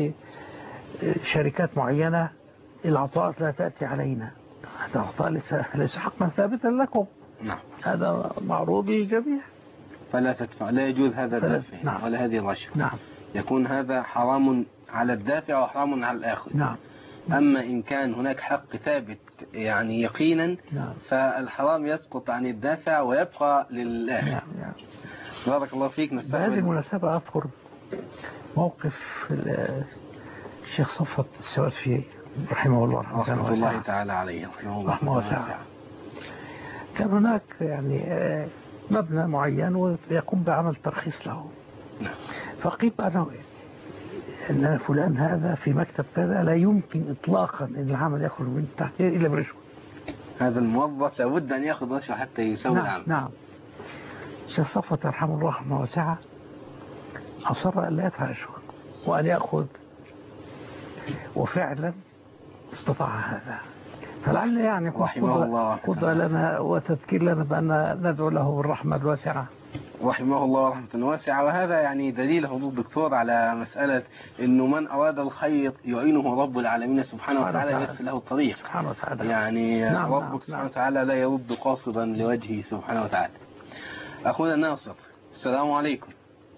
لشركات معينة العطاءات لا تأتي علينا، هذا العطاء ليس ليس حقا ثابتا لكم. نعم. هذا معروض للجميع، فلا تدفع، لا يجوز هذا الدفع. نعم. ولا هذه الرشوة. نعم. يكون هذا حرام على الدافع وحرام على الآخذ. نعم. أما إن كان هناك حق ثابت يعني يقينا، نعم. فالحرام يسقط عن الدافع ويبقى للآخر. نعم. نعم. بارك الله فيك. بهذه المناسبة أذكر موقف الشيخ صفوت السوادفي رحمه الله رحمه الله تعالى عليه رحمه الله رحمه واسعة. كان هناك يعني مبنى معين ويقوم بعمل ترخيص له. نعم. فقيل أنه أن فلان هذا في مكتب كذا لا يمكن إطلاقا أن العمل يخرج من تحته إلا برشوة. هذا الموظف لابد أن يأخذ رشوة حتى يسوي نعم. العمل. نعم. الشيخ صفوت رحمه الله رحمه واسعة أصر أن لا يدفع رشوة وأن يأخذ، وفعلا استطاع هذا. فلعل يعني قدر لنا وتذكير لنا بأن ندعو له بالرحمة الواسعة رحمه الله رحمة واسعة. وهذا يعني دليل حضور الدكتور على مسألة أنه من أراد الخير يعينه رب العالمين سبحانه وتعالى ويسر له الطريق. سبحانه وتعالى. يعني نعم. ربك نعم. سبحانه وتعالى لا يرد قاصدا لوجهه سبحانه وتعالى. أخونا ناصر، السلام عليكم.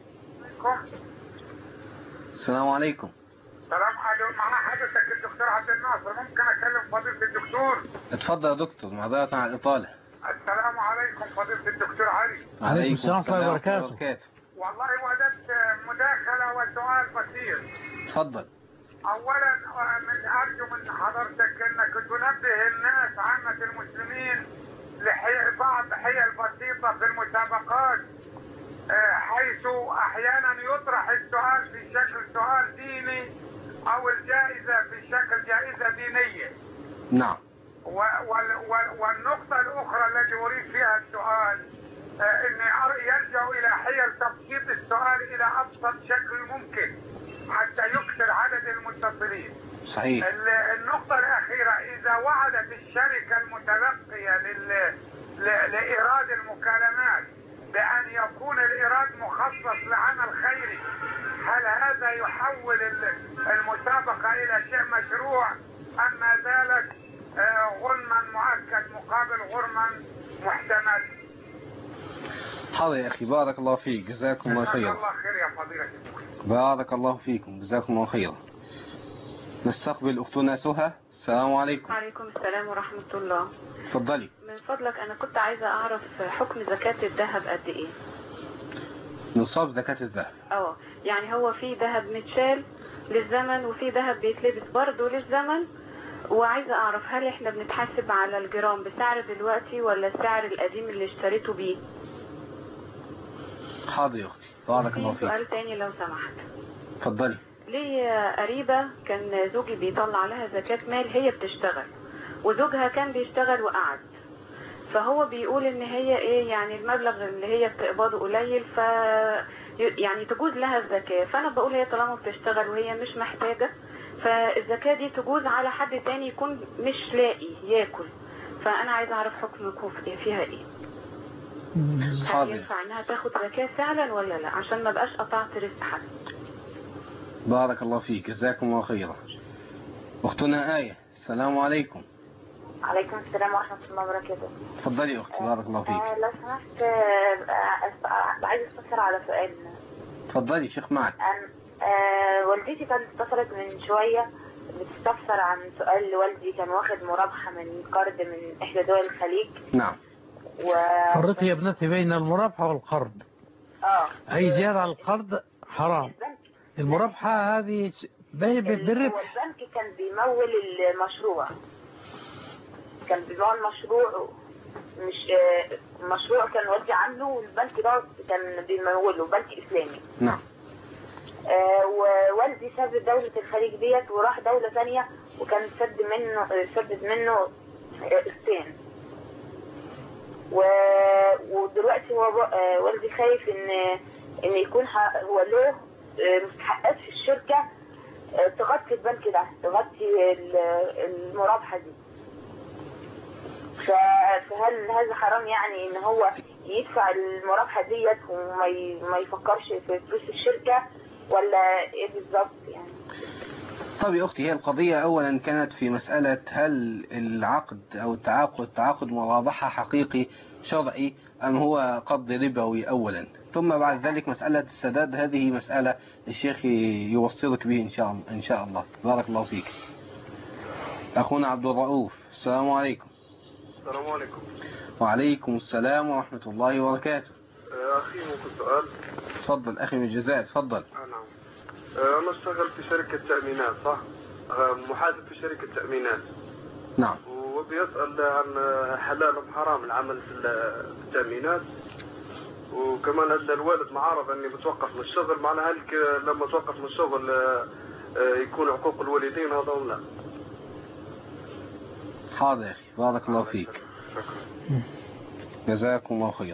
السلام عليكم. سلام عليكم. مع حضرتك الدكتور عبد الناصر، ممكن أكلم فضيلة الدكتور؟ اتفضل يا دكتور، معذرة عن الإطالة. السلام عليكم فضيلة الدكتور علي. عليكم السلام ورحمة الله وبركاته. والله وجدت مداخلة وسؤال بسيط. اتفضل. أولا من أرجو من حضرتك أنك تنبه الناس عامة المسلمين لبعض حيل بسيطة في المسابقات، حيث أحيانا يطرح السؤال في شكل سؤال ديني أو الجائزة في شكل جائزة دينية. نعم. والنقطة الأخرى التي أريد فيها السؤال أني يلجأ إلى حيل تبسيط السؤال إلى أبسط شكل ممكن حتى يكثر عدد المتصلين. صحيح. النقطة الأخيرة، إذا وعدت الشركة المتلقية لإيراد المكالمات بأن يكون الإيراد مخصص لعمل خيري، هل هذا يحول المسابقة إلى شيء مشروع أم ما زالت غرما مؤكد مقابل غرما محتمل؟ حاضر يا أخي، بارك الله فيك، جزاكم الله خيرا. جزاك الله خير يا فضيلة الدكتور. بارك الله فيكم، جزاكم الله خيرا. نستقبل أختنا سهى. السلام عليكم. وعليكم السلام ورحمة الله. اتفضلي. من فضلك أنا كنت عايزة أعرف حكم زكاة الذهب قد إيه؟ نصاب زكاة الذهب. اه يعني هو في ذهب متشال للزمن وفي ذهب بيتلبس برضه للزمن، وعايزة أعرف هل إحنا بنتحاسب على الجرام بسعر دلوقتي ولا السعر القديم اللي اشتريته بيه؟ حاضر يا أختي، بارك الله فيك. سؤال تاني لو سمحت. اتفضلي. لي قريبة كان زوجي بيطلع لها زكاة مال، هي بتشتغل وزوجها كان بيشتغل وقعد، فهو بيقول ان هي ايه يعني المبلغ اللي هي بتقبضه قليل ف يعني تجوز لها الزكاة. فانا بقول هي طالما بتشتغل وهي مش محتاجة فالزكاة دي تجوز على حد تاني يكون مش لاقي ياكل، فأنا عايزة أعرف حكم الوقوف إيه فيها إيه. هل ينفع إنها تاخد زكاة فعلا ولا لا، عشان ما بقاش قطعت رزق حد. بارك الله فيك، جزاكم الله خيرا. أختنا آية، السلام عليكم. عليكم السلام ورحمة الله وبركاته. تفضلي أختي، بارك الله فيك. آه لو سمحت، آه عايز استفسر على سؤال. تفضلي شيخ معك. آه والدتي كانت اتصلت من شوية بتستفسر عن سؤال لوالدي، كان واخد مرابحة من قرض من إحدى دول الخليج. نعم. و... فرقي يا ابنتي بين المرابحة والقرض. اه أي زيادة على القرض حرام. المرابحة هذه بالربح. والبنك كان بيمول المشروع، كان بيمول مشروع، مش مشروع كان والدي عامله، والبنك ده كان بيموله بنك إسلامي. نعم. آه ووالدي ساب دولة الخليج ديت وراح دولة ثانية، وكان سد منه سدد منه قسطين. ودلوقتي هو آه والدي خايف ان ان يكون هو له مستحقات في الشركة آه تغطي البنك ده، تغطي المرابحة دي. فهل هذا حرام يعني ان هو يدفع المرابحة ديت وما يفكرش في فلوس الشركة، ولا ايه بالظبط يعني؟ طب يا أختي، هي القضية أولا كانت في مسألة هل العقد أو التعاقد تعاقد مرابحة حقيقي شرعي أم هو قرض ربوي أولا، ثم بعد ذلك مسألة السداد، هذه مسألة الشيخ يوصلك به إن شاء الله. إن شاء الله. بارك الله فيك. أخونا عبد الرؤوف، السلام عليكم. السلام عليكم. وعليكم السلام ورحمة الله وبركاته. أخي ممكن سؤال؟ تفضل أخي من الجزائر، تفضل. نعم. أنا اشتغل في شركة تأمينات، صح؟ محاسب في شركة تأمينات. نعم. وبيسأل عن حلال وحرام العمل في التأمينات، وكمان الوالد معارض أني بتوقف من الشغل، معنى هل لما توقف من الشغل يكون عقوق الوالدين هذا ولا لا؟ حاضر يا أخي، بارك الله فيك. جزاكم الله خيرا.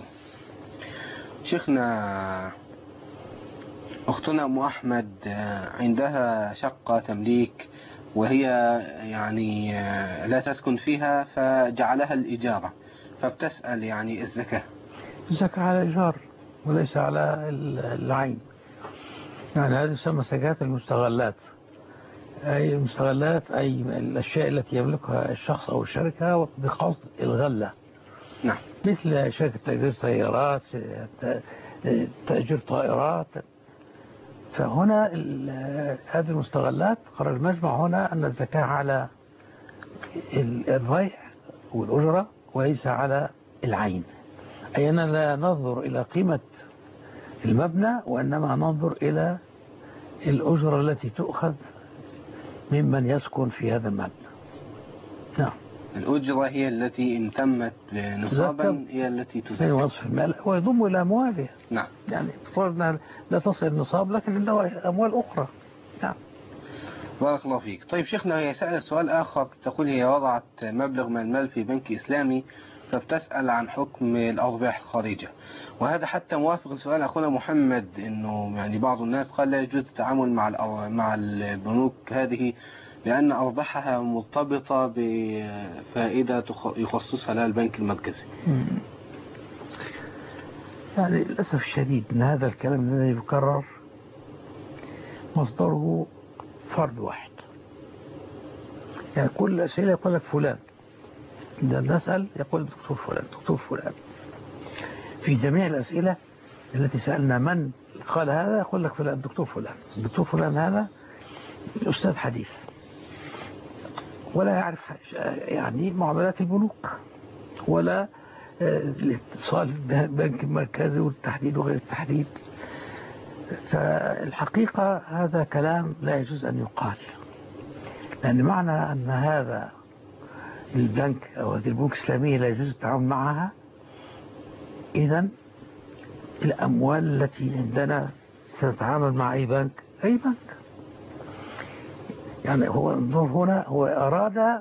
شيخنا، أختنا أم أحمد عندها شقة تمليك، وهي يعني لا تسكن فيها فجعلها الإجارة، فبتسأل يعني الزكاة. الزكاة على الإيجار وليس على العين. يعني هذه تسمى زكاة المستغلات. أي المستغلات أي الأشياء التي يملكها الشخص أو الشركة بقصد الغلة. نعم. مثل شركة تأجير سيارات، تأجير طائرات. فهنا هذه المستغلات قرر المجمع هنا أن الزكاة على البيع والأجرة وليس على العين. أي أننا لا ننظر إلى قيمة المبنى، وإنما ننظر إلى الأجرة التي تؤخذ ممن يسكن في هذا المبنى. نعم. الأجرة هي التي إن تمت نصابا هي التي تساوي وصف المال ويضم إلى أمواله. نعم. يعني فرضنا لا تصل النصاب لكن له أموال أخرى. نعم. بارك الله فيك. طيب شيخنا، هي سألت سؤال آخر، تقول هي وضعت مبلغ من المال في بنك إسلامي، فبتسأل عن حكم الأرباح الخارجة، وهذا حتى موافق لسؤال أخونا محمد، إنه يعني بعض الناس قال لا يجوز التعامل مع مع البنوك هذه لأن أرباحها مرتبطة بفائدة يخصصها لها البنك المركزي. يعني للأسف الشديد أن هذا الكلام الذي يكرر مصدره فرد واحد. يعني كل أسئلة يقول لك فلان، إذا نسأل يقول دكتور فلان دكتور فلان. في جميع الأسئلة التي سألنا من قال هذا يقول لك فلان دكتور فلان. الدكتور فلان هذا أستاذ حديث ولا يعرف يعني معاملات البنوك ولا الاتصال بالبنك المركزي والتحديد وغير التحديد. فالحقيقة هذا كلام لا يجوز أن يقال، لأن معنى أن هذا البنك أو هذه البنوك الإسلامية لا يجوز التعامل معها، إذن الأموال التي عندنا سنتعامل مع أي بنك أي بنك. يعني هو النظر هنا هو أراد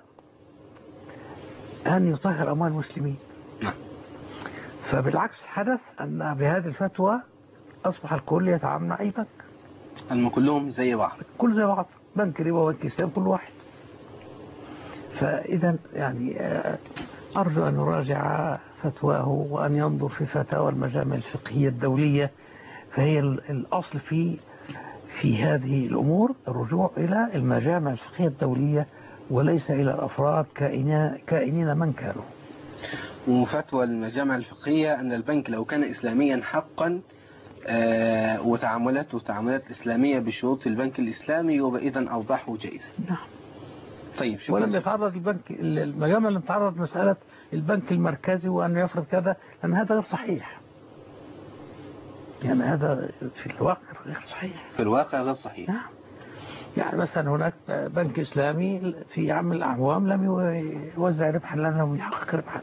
أن يطهر أموال المسلمين، فبالعكس حدث أن بهذه الفتوى أصبح الكل يتعامل مع أي بنك، أنهم كلهم زي بعض، كل زي بعض، بنك ربا وبنك إسلام كل واحد. فإذا يعني أرجو أن يراجع فتواه وأن ينظر في فتاوى المجامع الفقهية الدولية، فهي الأصل في في هذه الأمور الرجوع إلى المجامع الفقهية الدولية وليس إلى الأفراد كائنين كائنين من كانوا. وفتوى المجامع الفقهية أن البنك لو كان إسلاميا حقا آه وتعاملاته تعاملات إسلامية بشروط البنك الإسلامي يبقى إذن أرباحه جائزة. نعم. طيب شكرا. ولم يتعرض البنك المجامع لم تتعرض مسألة البنك المركزي وأن يفرض كذا، لأن هذا غير صحيح. يعني هذا في الواقع غير صحيح. في الواقع غير صحيح. نعم. يعني مثلا هناك بنك إسلامي في عام الأعوام لم يوزع ربحا لأنه يحقق ربحا.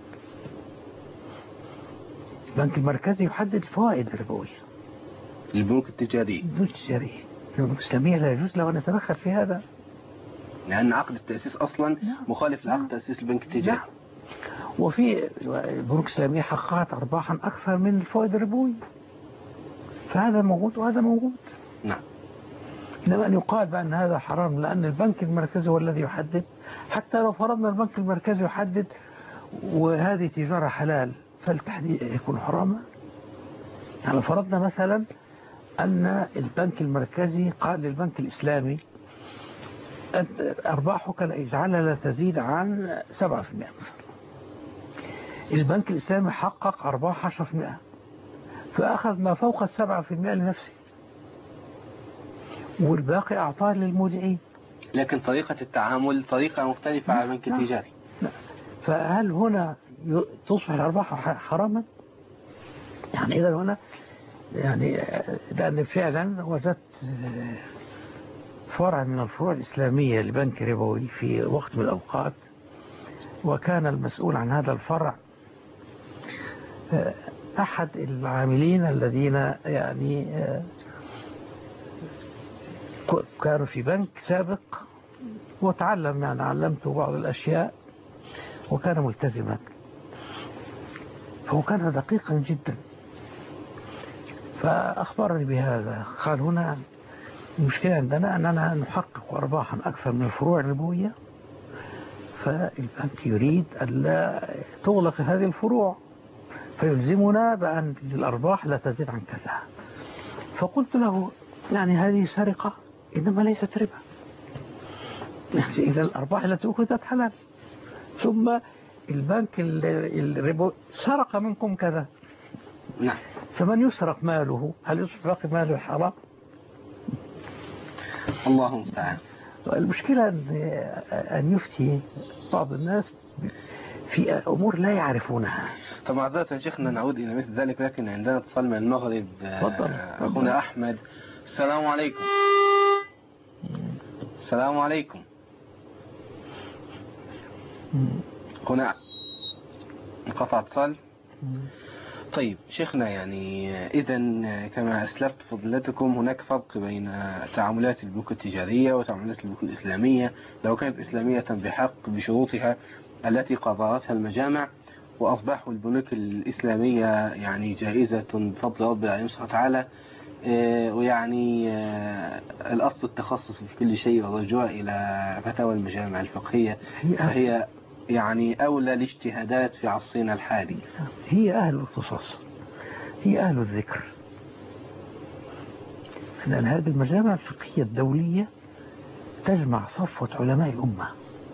البنك المركزي يحدد الفوائد الربوية. البنوك التجارية. البنوك التجارية. البنوك الإسلامية لا يجوز له أن يتدخل في هذا. لأن عقد التأسيس أصلا مخالف لعقد تأسيس البنك التجاري. نعم. وفي البنوك الإسلامية حققت أرباحا أكثر من الفوائد الربوية. فهذا موجود وهذا موجود. نعم. إنما أن يقال بأن هذا حرام لأن البنك المركزي هو الذي يحدد، حتى لو فرضنا البنك المركزي يحدد وهذه تجارة حلال فالتحديد يكون حراما. يعني فرضنا مثلا أن البنك المركزي قال للبنك الإسلامي أرباحك لا يجعلها لا تزيد عن سبعة في المئة مثلا. البنك الإسلامي حقق أرباح عشرة في المئة فأخذ ما فوق السبعة في المئة لنفسه والباقي أعطاه للمودعين. لكن طريقة التعامل طريقة مختلفة على البنك التجاري. فهل هنا تصبح الأرباح حراما؟ يعني إذا هنا يعني لأن فعلا وجدت فرع من الفروع الإسلامية لبنك ربوي في وقت من الأوقات، وكان المسؤول عن هذا الفرع أحد العاملين الذين يعني كانوا في بنك سابق وتعلم، يعني علمته بعض الأشياء وكان ملتزما، فهو كان دقيقا جدا. فأخبرني بهذا، قال هنا المشكلة عندنا أننا نحقق أرباحا أكثر من الفروع الربوية، فالبنك يريد ألا تغلق هذه الفروع فيلزمنا بأن الأرباح لا تزيد عن كذا. فقلت له يعني هذه سرقة إنما ليست ربا، يعني إذا الأرباح التي أخذت حلال، ثم البنك الربوي سرق منكم كذا. نعم. فمن يسرق ماله هل يصبح باقي ماله حرام؟ الله المستعان. المشكلة أن يفتي بعض الناس في أمور لا يعرفونها. طب معذرة يا شيخنا نعود إلى مثل ذلك، لكن عندنا اتصال من المغرب. أخونا أحمد. السلام عليكم. السلام عليكم. أخونا انقطع اتصال. طيب شيخنا، يعني إذا كما أسلفت فضلتكم هناك فرق بين تعاملات البنوك التجارية وتعاملات البنوك الإسلامية لو كانت إسلامية بحق بشروطها التي قررتها المجامع، وأصبح البنوك الإسلامية يعني جائزة بفضل رب العالمين سبحانه وتعالى، ويعني الأصل التخصص في كل شيء والرجوع إلى فتاوى المجامع الفقهية، فهي يعني أولى الاجتهادات في عصرنا الحالي. هي أهل الاختصاص، هي أهل الذكر، لأن هذه المجامع الفقهية الدولية تجمع صفوة علماء الأمة،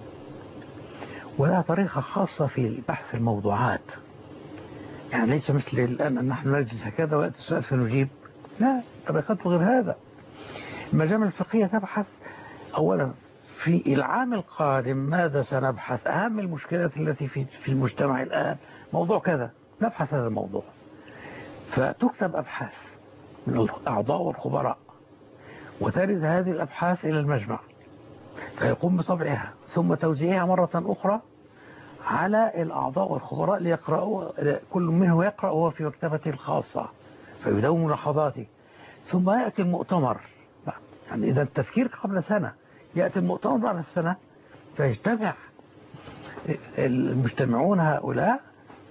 ولها طريقة خاصة في بحث الموضوعات. يعني ليس مثل الآن أن نحن نجلس هكذا ويأتي السؤال فنجيب، لا، طريقته غير هذا. المجامع الفقهية تبحث أولا في العام القادم ماذا سنبحث، أهم المشكلات التي في في المجتمع الآن، موضوع كذا، نبحث هذا الموضوع، فتكتب أبحاث من الأعضاء والخبراء وترد هذه الأبحاث إلى المجمع فيقوم بطبعها ثم توزيعها مرة أخرى على الأعضاء والخبراء ليقرأوا، كل منه يقرأ وهو في مكتبته الخاصة فيدون ملاحظاته، ثم يأتي المؤتمر. يعني إذا التذكير قبل سنة، يأتي المؤتمر بعد السنة فيجتمع المجتمعون هؤلاء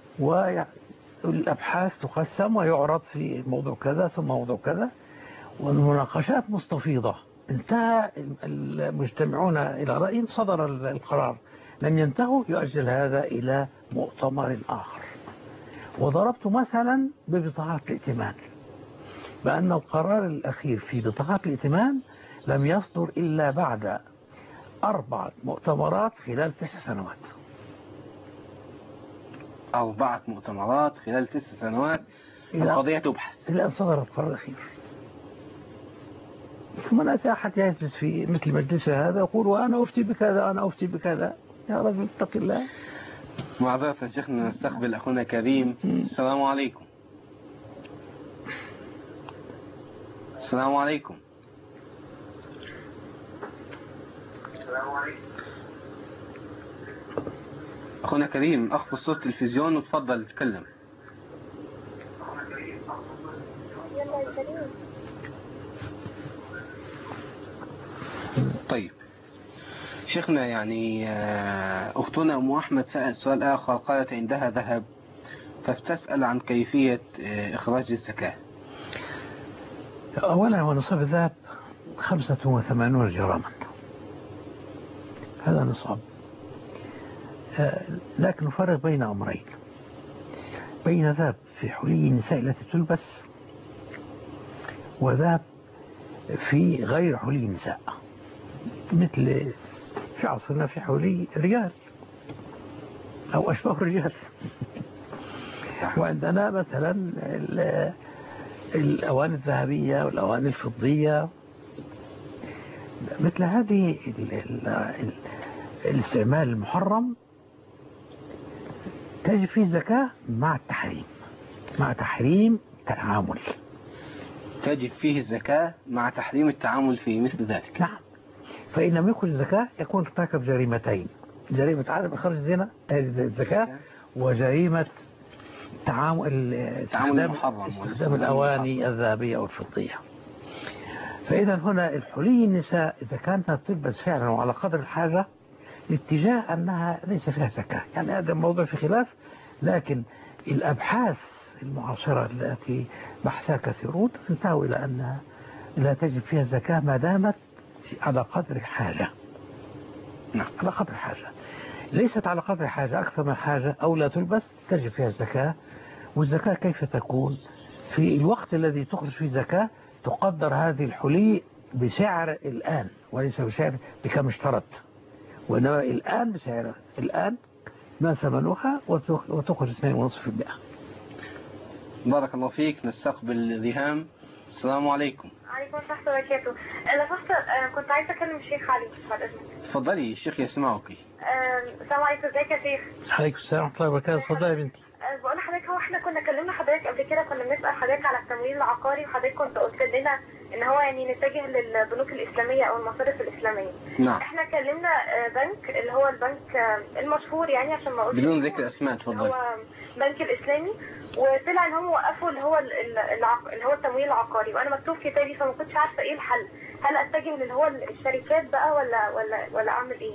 والأبحاث تقسم ويعرض في موضوع كذا ثم موضوع كذا، والمناقشات مستفيضة. انتهى المجتمعون إلى رأي صدر القرار لم ينتهوا يؤجل هذا إلى مؤتمر آخر. وضربت مثلا ببطاقات الائتمان، بأن القرار الأخير في بطاقات الائتمان لم يصدر إلا بعد أربعة مؤتمرات خلال تسع سنوات. أربعة مؤتمرات خلال تسع سنوات القضية تبحث إلى أن صدر القرار الأخير. ثم نأتي أحد يجلس في مثل مجلس هذا يقول وأنا أفتي بكذا أنا أفتي بكذا. يا رجل اتق الله. معذرة شيخنا نستقبل أخونا كريم. السلام عليكم. السلام عليكم. السلام عليكم. أخونا كريم أخفض صوت التلفزيون وتفضل تتكلم. طيب شيخنا، يعني أختنا أم أحمد سأل سؤال آخر، قالت عندها ذهب فبتسأل عن كيفية إخراج الزكاة. أولا ونصاب الذهب خمسة وثمانون جراما، هذا نصاب. لكن نفرق بين أمرين، بين ذهب في حلي النساء التي تلبس وذهب في غير حلي النساء، مثل في عصرنا في حلي رجال أو أشبه الرجال. وعندنا مثلا الأواني الذهبية والأواني الفضية، مثل هذه الاستعمال المحرم تجب فيه زكاة مع التحريم، مع تحريم التعامل. تجب فيه الزكاة مع تحريم التعامل في مثل ذلك. نعم. فإن لم يخرج الزكاة يكون ارتكب جريمتين، جريمة عدم إخراج الزنا الزكاة، وجريمة تعامل استخدام الأواني الذهبية والفضية. فإذا هنا الحلي النساء إذا كانت تلبس فعلا وعلى قدر الحاجة لاتجاه أنها ليس فيها زكاة، يعني هذا الموضوع في خلاف، لكن الأبحاث المعاصرة التي بحثها كثيرون انتهوا إلى أنها لا تجب فيها زكاة ما دامت على قدر الحاجة. نعم. على قدر الحاجة، ليست على قدر الحاجة أكثر من حاجة أو لا تلبس تجب فيها الزكاة. والزكاة كيف تكون؟ في الوقت الذي تخرج فيه زكاة تقدر هذه الحلي بسعر الآن وليس بسعر بكم اشترت، وإنما الآن بسعر الآن ما ثمنها وتخرج اثنين ونصف في المئة. بارك الله فيك. نستقبل ذهام. السلام عليكم. عليكم السلام وبركاته. انا بس كنت عايزه اكلم الشيخ علي بعد اذنك. اتفضلي الشيخ يسمعك. السلام عليكم. ازيك يا شيخ؟ عليكم السلام ورحمه الله وبركاته. اتفضلي يا بنتي. بقول لحضرتك، هو احنا كنا كلمنا حضرتك قبل كده، كنا بنسال حضرتك على التمويل العقاري، وحضرتك كنت قلت لنا ان هو يعني نتجه للبنوك الاسلاميه او المصارف الاسلاميه. نعم. احنا كلمنا بنك اللي هو البنك المشهور، يعني عشان ما اقولش بدون ذكر اسماء، اتفضلي. هو بنك الاسلامي، وطلع ان هم وقفوا اللي هو اللي هو التمويل العقاري، وانا مكتوب كتابي فما كنتش عارفه ايه الحل. هل اتجه اللي هو الشركات بقى ولا ولا ولا اعمل ايه؟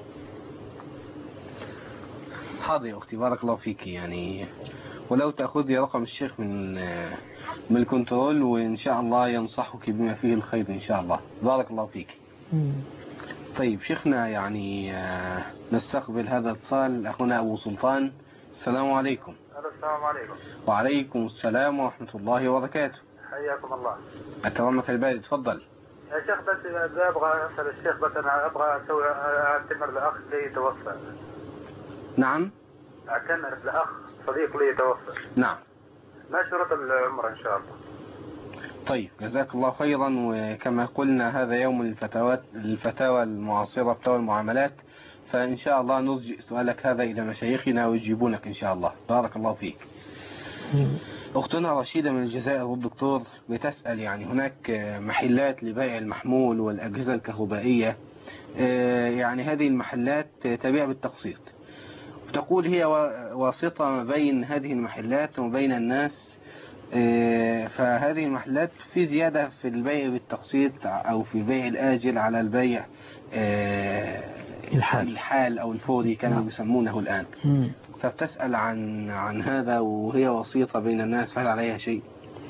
حاضر يا اختي، بارك الله فيك. يعني ولو تأخذي رقم الشيخ من من الكنترول وإن شاء الله ينصحك بما فيه الخير إن شاء الله. بارك الله فيك. طيب شيخنا، يعني نستقبل هذا الاتصال. أخونا أبو سلطان. السلام عليكم. السلام عليكم. وعليكم السلام ورحمة الله وبركاته. حياكم الله. أكرمك الباري، تفضل. يا شيخ بس إذا أبغى أسأل الشيخ، بس أنا أبغى أسوي أعتمر لأخ لي توفى. نعم. أعتمر لأخ صديق لي توفى. نعم. ما شروط العمرة إن شاء الله؟ طيب جزاك الله خيرا. وكما قلنا هذا يوم الفتاوى الفتاوى المعاصرة، فتاوى المعاملات، فإن شاء الله نرجع سؤالك هذا إلى مشايخنا ويجيبونك إن شاء الله. بارك الله فيك. أختنا رشيدة من الجزائر والدكتور بتسأل، يعني هناك محلات لبيع المحمول والأجهزة الكهربائية، يعني هذه المحلات تبيع بالتقسيط، وتقول هي واسطة ما بين هذه المحلات وما بين الناس، فهذه المحلات في زيادة في البيع بالتقسيط أو في البيع الآجل على البيع الحال, الحال أو الفوري كانوا يسمونه الآن. فبتسأل عن عن هذا وهي وسيطة بين الناس، فهل عليها شيء؟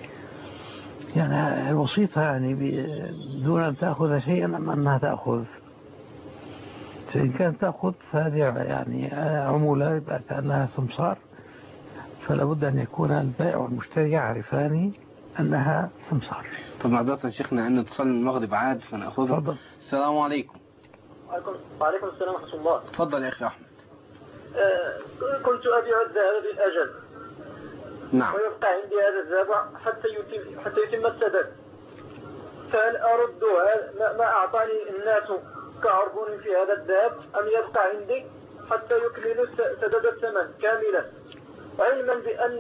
يعني الوسيطة يعني بدون أن تأخذ شيئا أم أنها تأخذ؟ فإن كانت تأخذ فهذه يعني عمولة يبقى كأنها سمسار، فلا بد أن يكون البائع والمشتري يعرفان أنها سمسار. طب معذرة شيخنا أن اتصال من المغرب عاد فنأخذه. تفضل. السلام عليكم. وعليكم السلام ورحمة الله. تفضل يا أخي أحمد. آه كنت أبيع الذهب بالأجل. نعم. ويبقى عندي هذا الذهب حتى يتم حتى يتم السداد. فهل أرد ما, ما أعطاني الناس كعربون في هذا الذهب أم يبقى عندي حتى يكملوا سداد الثمن كاملا، علما بأن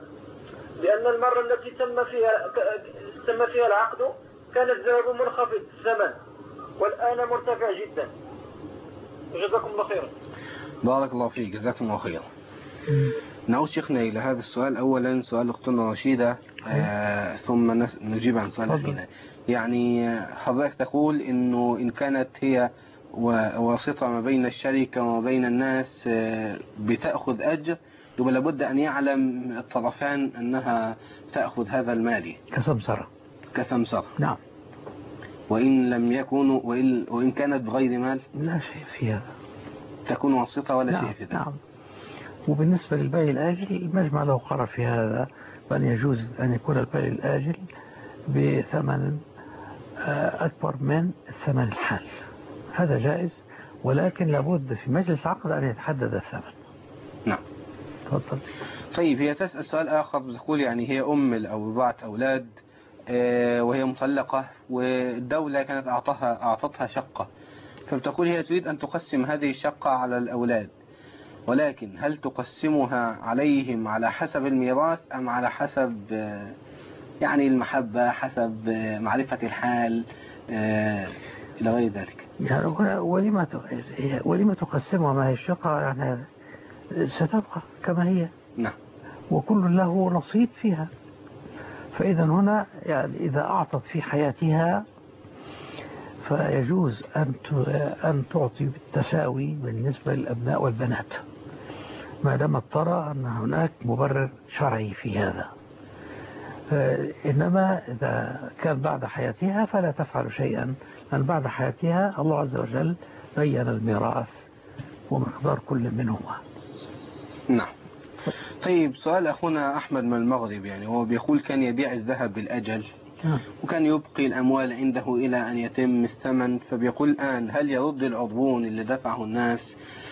بأن المرة التي تم فيها تم فيها العقد كان الذهب منخفض الثمن والآن مرتفع جدا. جزاكم الله خيرا. بارك الله فيك، جزاكم الله خيرا. نعود شيخنا إلى هذا السؤال. أولا سؤال أختنا رشيدة آه ثم نجيب عن سؤال أخينا. يعني حضرتك تقول إنه إن كانت هي واسطة ما بين الشركة وما بين الناس آه بتأخذ أجر، يبقى لابد أن يعلم الطرفان أنها تأخذ هذا المال كسمسرة. كسمسرة. نعم. وإن لم يكونوا وإن, وإن كانت بغير مال لا شيء في هذا، تكون واسطة ولا نعم. شيء في ذلك. نعم. وبالنسبة للبيع الآجل المجمع له قرار في هذا، بأن يجوز أن يكون البيع الآجل بثمن أكبر من الثمن الحال، هذا جائز، ولكن لابد في مجلس عقد أن يتحدد الثمن. نعم. تفضل. طيب هي تسأل سؤال آخر، بتقول يعني هي أم أو أربعة أولاد وهي مطلقة والدولة كانت أعطتها أعطتها شقة، فبتقول هي تريد أن تقسم هذه الشقة على الأولاد، ولكن هل تقسمها عليهم على حسب الميراث أم على حسب يعني المحبة، حسب معرفة الحال إلى غير ذلك؟ يعني ولما ولما تقسمها؟ ما هي الشقة يعني ستبقى كما هي. نعم. وكل له نصيب فيها، فإذا هنا يعني إذا أعطت في حياتها فيجوز أن أن تعطي بالتساوي بالنسبة للأبناء والبنات، ما دام ترى أن هناك مبرر شرعي في هذا. إنما إذا كان بعد حياتها فلا تفعل شيئا، لأن بعد حياتها الله عز وجل بين الميراث ومقدار كل منهما. نعم. طيب سؤال أخونا أحمد من المغرب، يعني هو بيقول كان يبيع الذهب بالأجل وكان يبقي الأموال عنده إلى أن يتم الثمن، فبيقول الآن هل يرد العربون اللي دفعه الناس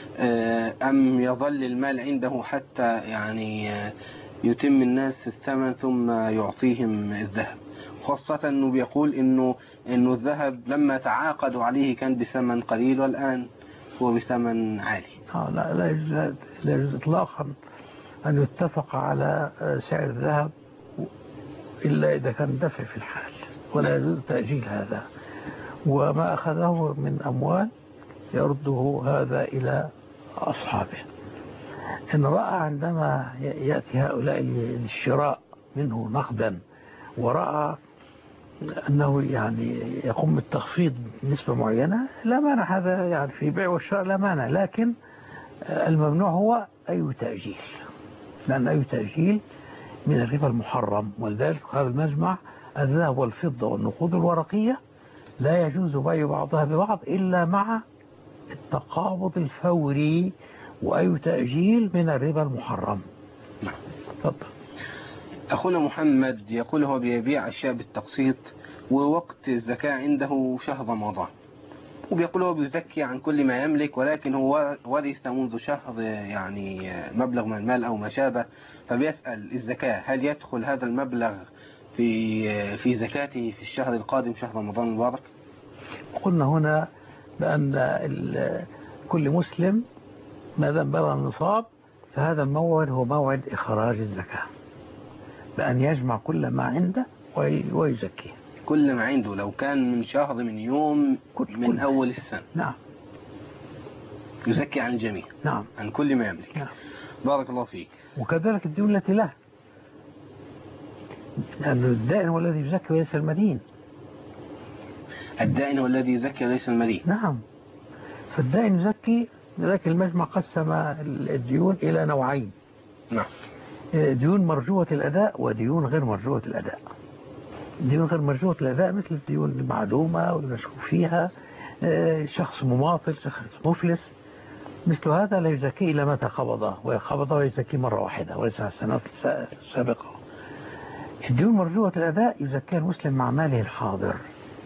أم يظل المال عنده حتى يعني يتم الناس الثمن ثم يعطيهم الذهب؟ خاصة أنه بيقول إنه إنه الذهب لما تعاقدوا عليه كان بثمن قليل والآن هو بثمن عالي. آه لا لا يجوز لا يجوز إطلاقا أن يتفق على سعر الذهب إلا إذا كان دفع في الحال، ولا يجوز تأجيل هذا. وما أخذه من أموال يرده هذا إلى أصحابه. إن رأى عندما يأتي هؤلاء للشراء منه نقدا ورأى أنه يعني يقوم بالتخفيض بنسبة معينة لا مانع، هذا يعني في بيع والشراء لا مانع، لكن الممنوع هو أي تأجيل، لأن أي تأجيل من الربا المحرم. ولذلك قال المجمع الذهب والفضة والنقود الورقية لا يجوز بيع بعضها ببعض إلا مع التقابض الفوري، وأي تأجيل من الربا المحرم. نعم. تفضل. أخونا محمد يقول هو بيبيع أشياء بالتقسيط ووقت الزكاة عنده شهر رمضان، وبيقول هو بيزكي عن كل ما يملك، ولكن هو ورث منذ شهر يعني مبلغ من المال أو ما شابه، فبيسأل الزكاة هل يدخل هذا المبلغ في في زكاته في الشهر القادم شهر رمضان المبارك؟ قلنا هنا بأن كل مسلم ما دام بلغ النصاب فهذا الموعد هو موعد إخراج الزكاة، بأن يجمع كل ما عنده ويزكيه. كل ما عنده لو كان من شهر من يوم من كل. أول السنة. نعم. يزكي عن الجميع. نعم. عن كل ما يملك. نعم. بارك الله فيك. وكذلك الدين التي له، لأنه الدائن هو الذي يزكي وليس المدين. الدائن هو الذي يزكي وليس المدين. نعم. فالدائن يزكي، لذلك المجمع قسم الديون إلى نوعين. نعم. ديون مرجوة الأداء وديون غير مرجوة الأداء. ديون غير مرجوة الأداء مثل الديون المعدومة والمشكوك فيها، شخص مماطل، شخص مفلس، مثل هذا لا يزكي إلا متى قبضه، وقبضه ويزكي مرة واحدة وليس على السنوات السابقة. الديون مرجوة الأداء يزكي المسلم مع ماله الحاضر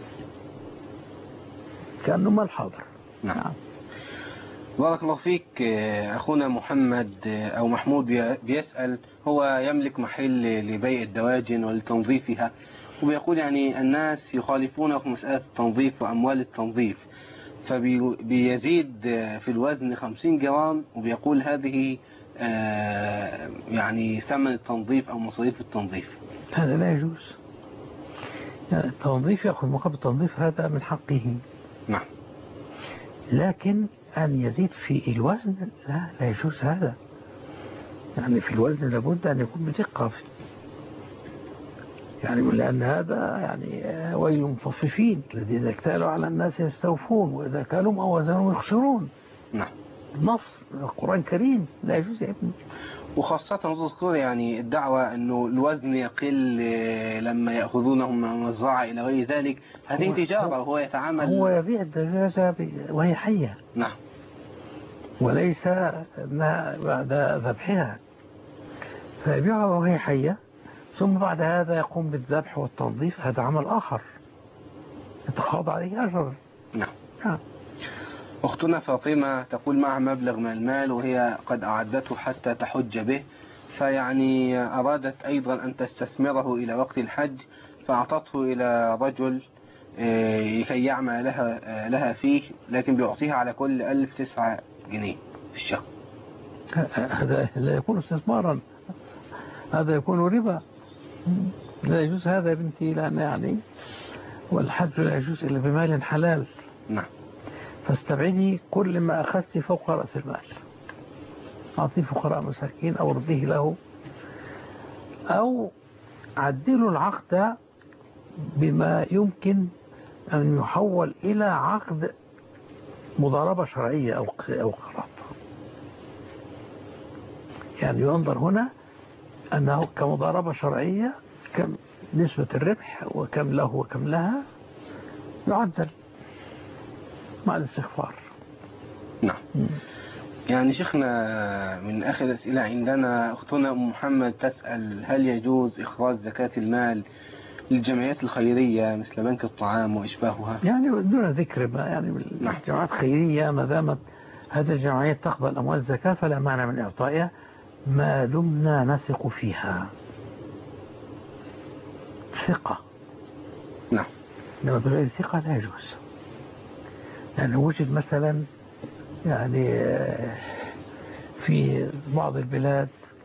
كأنه مال حاضر. نعم. بارك الله فيك. أخونا محمد أو محمود بيسأل، هو يملك محل لبيع الدواجن ولتنظيفها، وبيقول يعني الناس يخالفونه في مسألة التنظيف وأموال التنظيف، فبيزيد في الوزن خمسين جرام، وبيقول هذه يعني ثمن التنظيف أو مصاريف التنظيف. هذا لا يجوز. يعني التنظيف يأخذ مقابل التنظيف، هذا من حقه. نعم. لكن أن يزيد في الوزن لا لا يجوز هذا. يعني في الوزن لابد أن يكون بدقة، يعني لأن هذا يعني ويل المطففين الذين اكتالوا على الناس يستوفون وإذا كالوا أو وزنوا يخسرون. نعم. نص القرآن الكريم لا يجوز يا ابني. وخاصة تذكر يعني الدعوة أنه الوزن يقل لما يأخذونهم من المزرعة إلى غير ذلك، هذه تجارة وهو يتعامل، هو يبيع الدجاجة وهي حية. نعم. وليس بعد ذبحها، فيبيعها وهي حية، ثم بعد هذا يقوم بالذبح والتنظيف، هذا عمل آخر يتخاض عليه أجر. نعم. نعم. أختنا فاطمة تقول معها مبلغ من المال وهي قد أعدته حتى تحج به، فيعني أرادت أيضا أن تستثمره إلى وقت الحج، فأعطته إلى رجل لكي يعمل لها لها فيه، لكن بيعطيها على كل ألف تسعة جنيه في الشهر. هذا لا يكون استثمارا، هذا يكون ربا. لا يجوز هذا يا بنتي، لأن يعني والحج لا يجوز إلا بمال حلال. نعم. فاستبعدي كل ما أخذت فوق رأس المال، أعطيه فقراء مساكين أو رديه له، أو عدلوا العقد بما يمكن أن يحول إلى عقد مضاربة شرعية أو أو قراض. يعني ينظر هنا أنه كمضاربة شرعية كم نسبة الربح وكم له وكم لها، يعدل مع الاستغفار. نعم. يعني شيخنا من آخر الأسئلة عندنا أختنا أم محمد تسأل، هل يجوز إخراج زكاة المال للجمعيات الخيرية مثل بنك الطعام وإشباهها؟ يعني دون ذكر ما يعني نعم. الجمعيات الخيرية ما دامت هذه الجمعيات تقبل أموال الزكاة فلا معنى من إعطائها ما دمنا نثق فيها ثقة. نعم. لما بغير ثقة لا يجوز، لأنه وجد مثلا يعني في بعض البلاد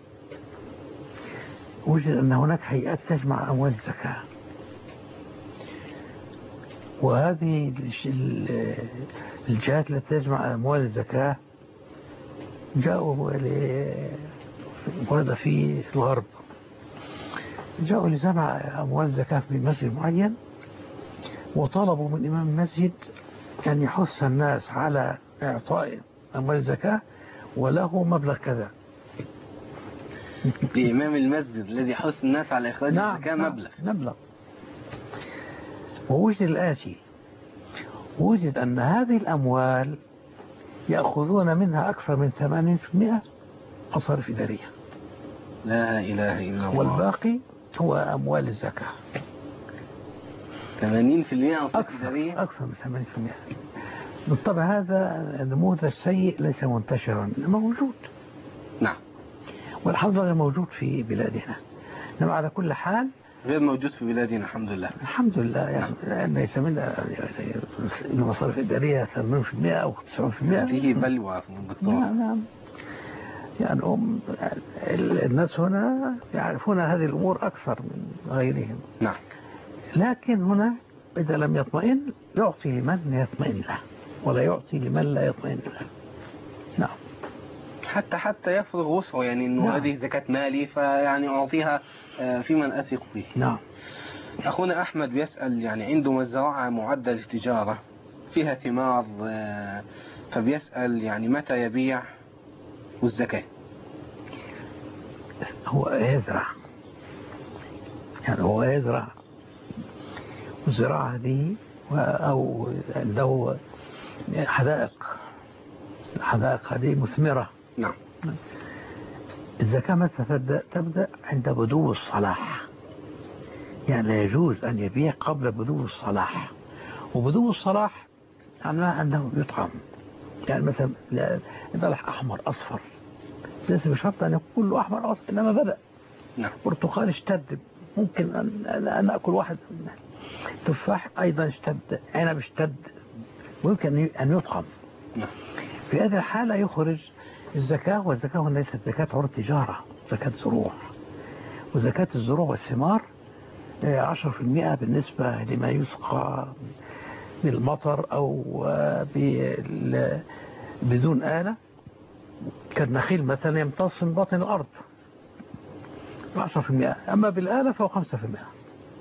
وجد أن هناك هيئات تجمع أموال الزكاة، وهذه الجهات التي تجمع أموال الزكاة جاءوا ورد في الغرب، جاءوا لجمع أموال الزكاة في مسجد معين، وطلبوا من إمام المسجد أن يحث الناس على إعطاء أموال الزكاة وله مبلغ كذا. بإمام المسجد الذي يحث الناس على إخراج نعم الزكاة نعم مبلغ مبلغ. ووجد الآتي، وجد أن هذه الأموال يأخذون منها أكثر من ثمانين بالمئة مصاريف إدارية. لا إله إلا الله. والباقي هو أموال الزكاة. ثمانين بالمئة مصاريف إدارية؟ أكثر من ثمانين بالمئة. بالطبع هذا نموذج سيء ليس منتشرا، موجود. نعم. والحمد لله موجود في بلادنا. إنما على كل حال غير موجود في بلادنا الحمد لله. الحمد لله يعني لأن ليس من المصاريف الإدارية ثمانين بالمئة أو تسعين بالمئة. فيه بلوى في الدكتور. نعم نعم. يعني هم الناس هنا يعرفون هذه الأمور أكثر من غيرهم. نعم. لكن هنا إذا لم يطمئن يعطي لمن يطمئن له ولا يعطي لمن لا يطمئن له. نعم. حتى حتى يفرغ وسعه، يعني انه نعم. هذه زكاة مالي فيعني اعطيها في من اثق فيه. نعم. اخونا احمد بيسأل، يعني عنده مزرعة معدة للتجارة فيها ثمار، فبيسأل يعني متى يبيع والزكاة؟ هو يزرع، يعني هو يزرع والزراعة هذه أو عنده حدائق الحدائق هذه مثمرة. نعم. الزكاة متى تبدأ؟ تبدأ عند بدو الصلاح، يعني لا يجوز أن يبيع قبل بدو الصلاح. وبدو الصلاح معناه أنه يطعم، يعني مثلا بلح أحمر أصفر ليس بشرط أن يكون كله أحمر أصفر، إنما بدأ. نعم. برتقال اشتد، ممكن أن, أن أكل واحد. تفاح أيضا اشتد، عنب اشتد، ويمكن أن يطعم. نعم. في هذه الحالة يخرج الزكاة، والزكاة ليست زكاة عروض تجارة، زكاة زروع. وزكاة الزروع والثمار عشرة في المئة بالنسبة لما يسقى بالمطر أو بدون آلة، كالنخيل مثلا يمتص من باطن الأرض عشرة في المئة، أما بالآلة فهو خمسة في المئة.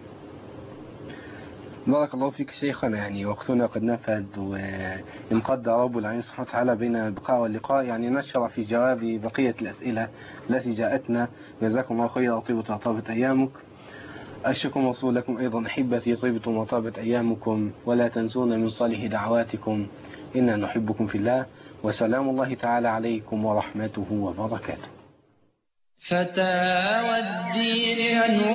بارك الله فيك شيخنا، يعني وقتنا قد نفد، وإن قدر رب العالمين سبحانه وتعالى بين البقاء واللقاء يعني نشر في جواب بقية الأسئلة التي جاءتنا. جزاكم الله خيرا وطيبة وطابت أيامك. أشكر موصول لكم أيضا أحبتي، طيبتم وطابت أيامكم، ولا تنسونا من صالح دعواتكم، إنا نحبكم في الله، وسلام الله تعالى عليكم ورحمته وبركاته. فتاوى الدين أنوار